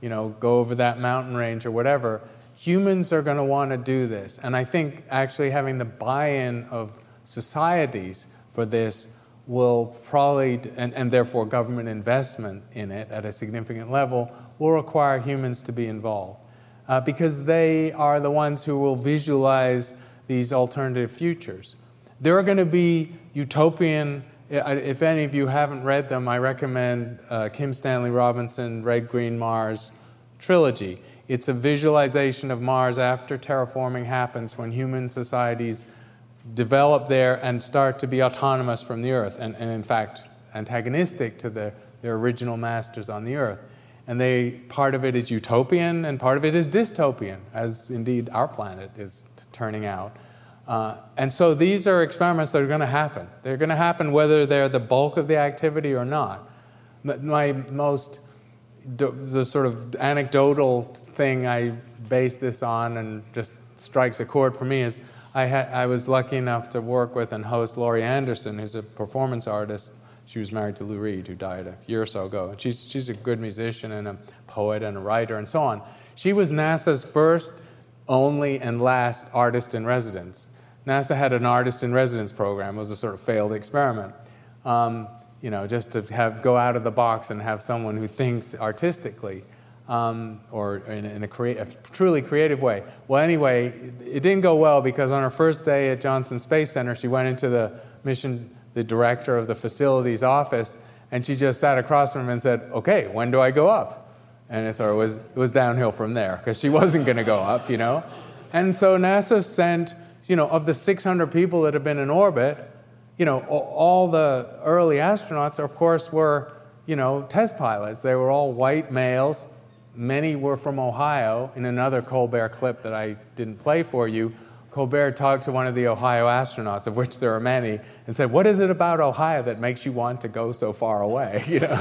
you know, go over that mountain range or whatever. Humans are going to want to do this. And I think actually having the buy-in of societies for this will probably, and, and therefore government investment in it at a significant level, will require humans to be involved. Uh, because they are the ones who will visualize these alternative futures. There are going to be utopian, if any of you haven't read them, I recommend uh, Kim Stanley Robinson, Red, Green, Mars trilogy. It's a visualization of Mars after terraforming happens, when human societies develop there and start to be autonomous from the Earth, and, and in fact antagonistic to the, their original masters on the Earth. And they, part of it is utopian and part of it is dystopian, as indeed our planet is t- turning out. Uh, and so these are experiments that are going to happen. They're going to happen whether they're the bulk of the activity or not. My most, the sort of anecdotal thing I base this on and just strikes a chord for me is I, ha- I was lucky enough to work with and host Laurie Anderson, who's a performance artist. She was married to Lou Reed, who died a year or so ago. And she's, she's a good musician and a poet and a writer and so on. She was NASA's first, only, and last artist in residence. NASA had an artist in residence program. It was a sort of failed experiment. Um, you know, just to have go out of the box and have someone who thinks artistically um, or in, in a, crea- a truly creative way. Well, anyway, it didn't go well because on her first day at Johnson Space Center, she went into the mission the director of the facilities office, and she just sat across from him and said, okay, when do I go up? And it sort of was, it was downhill from there, because she wasn't going to go up, you know? And so NASA sent, you know, of the six hundred people that have been in orbit, you know, all the early astronauts, of course, were, you know, test pilots. They were all white males. Many were from Ohio. In another Colbert clip that I didn't play for you, Colbert talked to one of the Ohio astronauts, of which there are many, and said, what is it about Ohio that makes you want to go so far away? You know?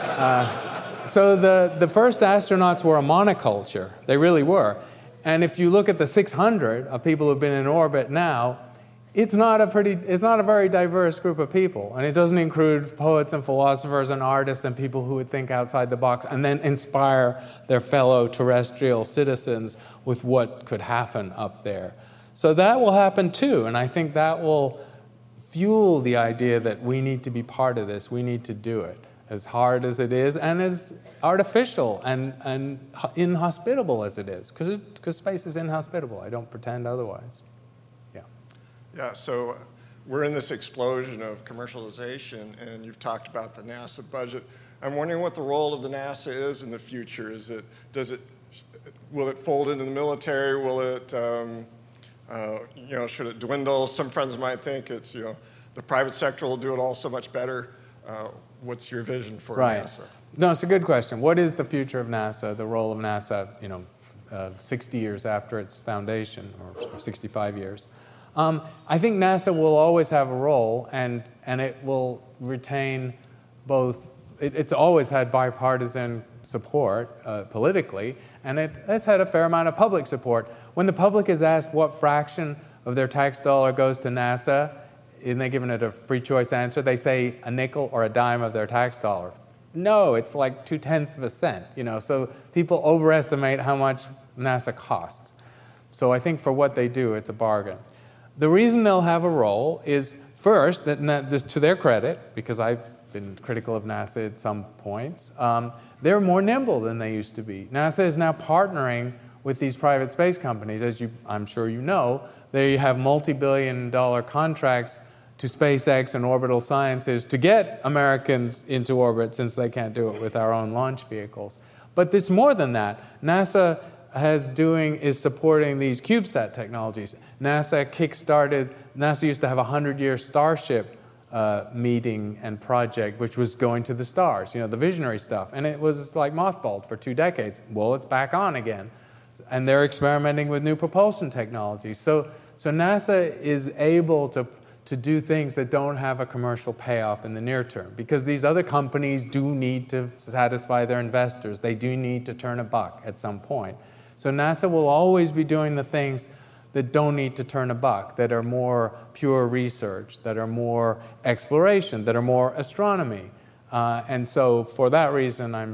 uh, so the, the first astronauts were a monoculture. They really were. And if you look at the six hundred of people who've been in orbit now, it's not a pretty, it's not a very diverse group of people. And it doesn't include poets and philosophers and artists and people who would think outside the box and then inspire their fellow terrestrial citizens with what could happen up there. So that will happen too, and I think that will fuel the idea that we need to be part of this, we need to do it, as hard as it is and as artificial and, and inhospitable as it is, because because space is inhospitable. I don't pretend otherwise. Yeah. Yeah, so we're in this explosion of commercialization, and you've talked about the NASA budget. I'm wondering what the role of the NASA is in the future. Is it, does it, will it fold into the military? Will it, um, Uh, you know, should it dwindle? Some friends might think it's, you know, the private sector will do it all so much better. Uh, what's your vision for right. NASA? No, it's a good question. What is the future of NASA, the role of NASA, you know, uh, sixty years after its foundation, or sixty-five years? Um, I think NASA will always have a role, and, and it will retain both, it, it's always had bipartisan support uh, politically, and it has had a fair amount of public support. When the public is asked what fraction of their tax dollar goes to NASA, and they're given it a free choice answer, they say a nickel or a dime of their tax dollar. No, it's like two-tenths of a cent, you know, so people overestimate how much NASA costs. So I think for what they do, it's a bargain. The reason they'll have a role is, first, that this, to their credit, because I've been critical of NASA at some points, um, they're more nimble than they used to be. NASA is now partnering with these private space companies. As you, I'm sure you know, they have multi-billion dollar contracts to SpaceX and Orbital Sciences to get Americans into orbit, since they can't do it with our own launch vehicles. But it's more than that. NASA has doing, is supporting these CubeSat technologies. NASA kickstarted, NASA used to have a hundred-year Starship uh, meeting and project, which was going to the stars, you know, the visionary stuff. And it was like mothballed for two decades. Well, it's back on again. And they're experimenting with new propulsion technologies. So, so NASA is able to, to do things that don't have a commercial payoff in the near term, because these other companies do need to satisfy their investors. They do need to turn a buck at some point. So NASA will always be doing the things that don't need to turn a buck, that are more pure research, that are more exploration, that are more astronomy. Uh, and so for that reason, I'm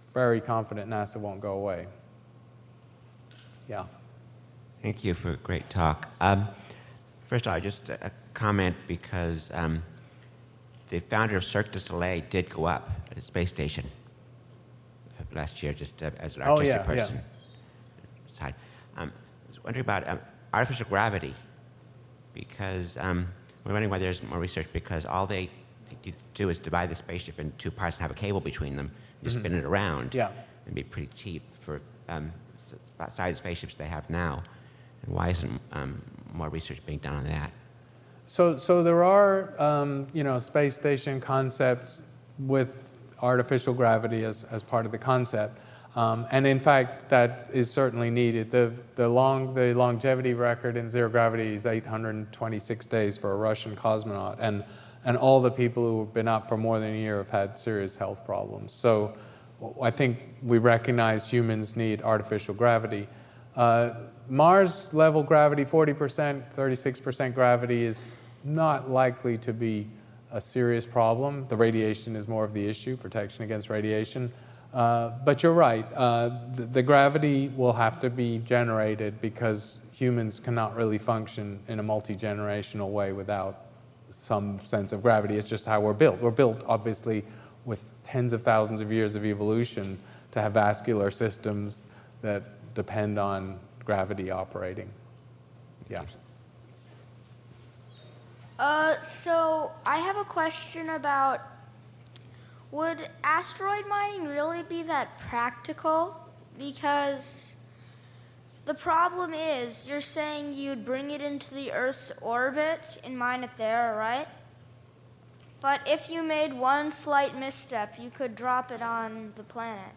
very confident NASA won't go away. Yeah. Thank you for a great talk. Um, first of all, just a comment because um, the founder of Cirque du Soleil did go up at the space station last year, just uh, as an artistic oh, yeah, person. Yeah. Side. Um, I was wondering about um, artificial gravity, because um, we're wondering why there's more research, because all they do is divide the spaceship into two parts and have a cable between them, just mm-hmm. spin it around. Yeah. It'd be pretty cheap for um, size spaceships they have now. And why isn't um, more research being done on that? So, so there are, um, you know, space station concepts with artificial gravity as, as part of the concept. Um, and in fact, that is certainly needed. The, the, long, the longevity record in zero gravity is eight hundred twenty-six days for a Russian cosmonaut. And, and all the people who have been up for more than a year have had serious health problems. So I think we recognize humans need artificial gravity. Uh, Mars level gravity, forty percent, thirty-six percent gravity is not likely to be a serious problem. The radiation is more of the issue, protection against radiation. Uh, but you're right, uh, the, the gravity will have to be generated because humans cannot really function in a multi-generational way without some sense of gravity. It's just how we're built. We're built, obviously, with tens of thousands of years of evolution to have vascular systems that depend on gravity operating. Yeah. Uh, so I have a question about, would asteroid mining really be that practical? Because the problem is, you're saying you'd bring it into the Earth's orbit and mine it there, right? But if you made one slight misstep, you could drop it on the planet.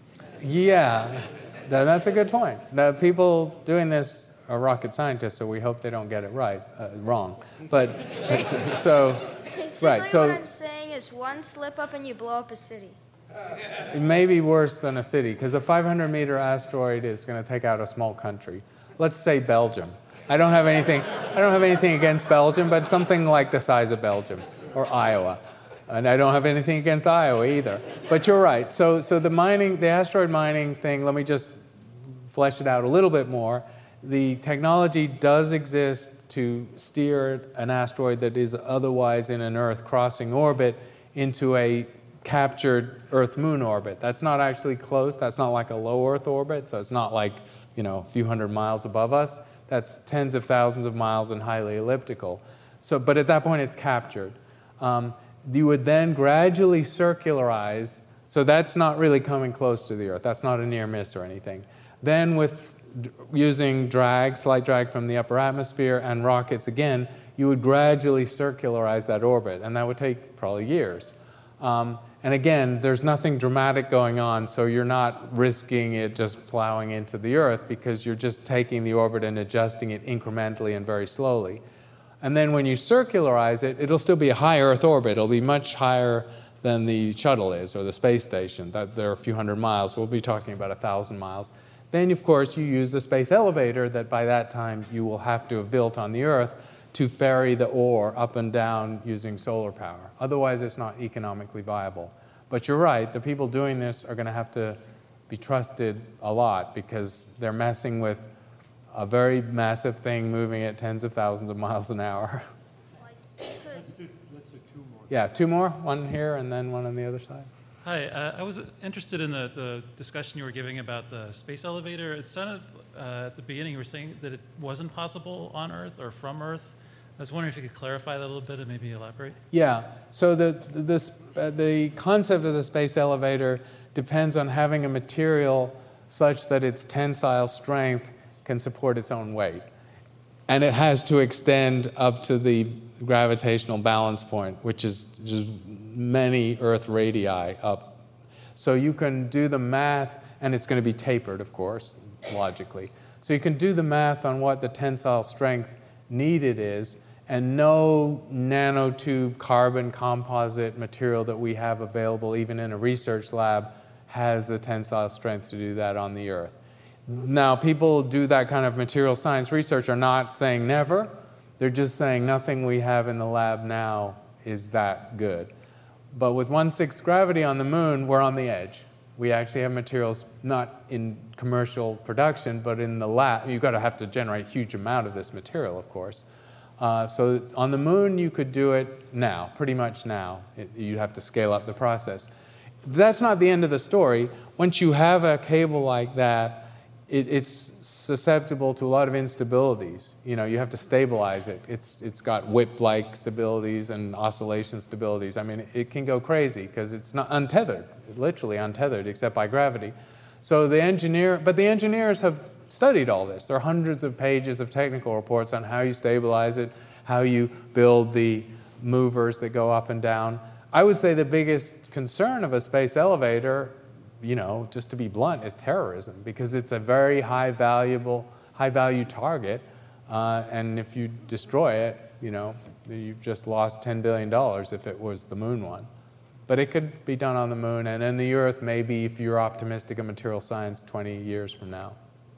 Yeah, that's a good point. The people doing this are rocket scientists, so we hope they don't get it right, uh, wrong. But so, Basically right. So what I'm saying is one slip up and you blow up a city. it may be worse than a city, because a five hundred meter asteroid is going to take out a small country. Let's say Belgium. I don't have anything. I don't have anything against Belgium, but something like the size of Belgium or Iowa. And I don't have anything against Iowa either. But you're right. So, so the mining, the asteroid mining thing, let me just flesh it out a little bit more. The technology does exist to steer an asteroid that is otherwise in an Earth-crossing orbit into a captured Earth-Moon orbit. That's not actually close. That's not like a low Earth orbit. So it's not like, you know, a few hundred miles above us. That's tens of thousands of miles and highly elliptical. So, but at that point, it's captured. Um, you would then gradually circularize, so that's not really coming close to the Earth. That's not a near miss or anything. Then with using drag, slight drag from the upper atmosphere and rockets again, you would gradually circularize that orbit, and that would take probably years. Um, and again, there's nothing dramatic going on, so you're not risking it just plowing into the Earth, because you're just taking the orbit and adjusting it incrementally and very slowly. And then when you circularize it, it'll still be a high Earth orbit. It'll be much higher than the shuttle is, or the space station. That they're a few hundred miles. We'll be talking about a thousand miles. Then, of course, you use the space elevator that by that time you will have to have built on the Earth to ferry the ore up and down using solar power. Otherwise, it's not economically viable. But you're right, the people doing this are going to have to be trusted a lot, because they're messing with a very massive thing moving at tens of thousands of miles an hour. Let's do, let's do two more. Yeah, two more, one here and then one on the other side. Hi, uh, I was interested in the, the discussion you were giving about the space elevator. It sounded uh, at the beginning you were saying that it wasn't possible on Earth or from Earth. I was wondering if you could clarify that a little bit and maybe elaborate. Yeah, so the, the, uh, the concept of the space elevator depends on having a material such that its tensile strength can support its own weight. And it has to extend up to the gravitational balance point, which is just many Earth radii up. So you can do the math, and it's going to be tapered, of course, logically. So you can do the math on what the tensile strength needed is, and no nanotube carbon composite material that we have available, even in a research lab, has the tensile strength to do that on the Earth. Now, people do that kind of material science research are not saying never. They're just saying nothing we have in the lab now is that good. But with one sixth gravity on the moon, we're on the edge. We actually have materials not in commercial production, but in the lab. You've got to have to generate a huge amount of this material, of course. Uh, so on the moon, you could do it now, pretty much now. It, you'd have to scale up the process. That's not the end of the story. Once you have a cable like that, it, it's susceptible to a lot of instabilities. You know, you have to stabilize it. It's, it's got whip-like stabilities and oscillation stabilities. I mean, it can go crazy because it's not untethered, literally untethered, except by gravity. So the engineer, but the engineers have studied all this. There are hundreds of pages of technical reports on how you stabilize it, how you build the movers that go up and down. I would say the biggest concern of a space elevator, you know, just to be blunt, is terrorism, because it's a very high valuable, high value target, uh, and if you destroy it, you know, you've just lost ten billion dollars if it was the moon one. But it could be done on the moon, and in the Earth, maybe if you're optimistic in material science, twenty years from now.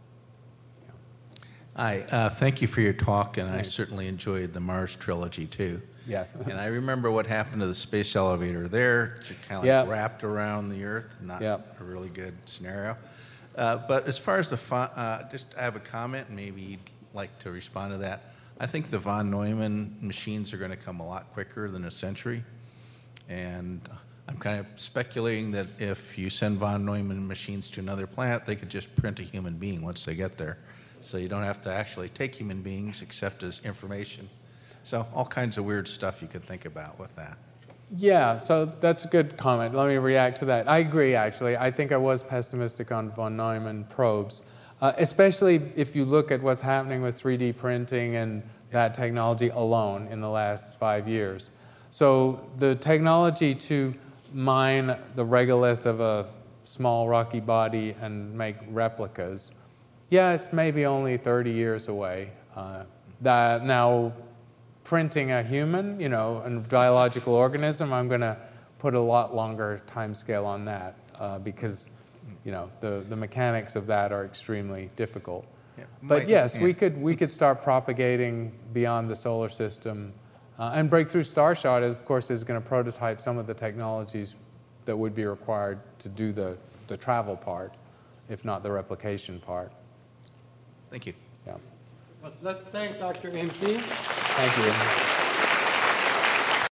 Hi, uh, thank you for your talk, and Thanks. I certainly enjoyed the Mars trilogy too. Yes. And I remember what happened to the space elevator there. It kind of yep. like wrapped around the Earth. Not yep. a really good scenario. Uh, but as far as the, uh, just I have a comment, maybe you'd like to respond to that. I think the von Neumann machines are going to come a lot quicker than a century. And I'm kind of speculating that if you send von Neumann machines to another planet, they could just print a human being once they get there. So you don't have to actually take human beings except as information. So all kinds of weird stuff you could think about with that. Yeah, so that's a good comment. Let me react to that. I agree, actually. I think I was pessimistic on von Neumann probes, uh, especially if you look at what's happening with three D printing and that technology alone in the last five years. So the technology to mine the regolith of a small rocky body and make replicas, yeah, it's maybe only thirty years away. Uh, that, now, printing a human, you know, a biological organism, I'm going to put a lot longer time scale on that uh, because, you know, the, the mechanics of that are extremely difficult. Yeah. But Mike, yes, yeah. we could we could start propagating beyond the solar system. Uh, and Breakthrough Starshot, of course, is going to prototype some of the technologies that would be required to do the, the travel part, if not the replication part. Thank you. Yeah. But let's thank Doctor Imke. Thank you.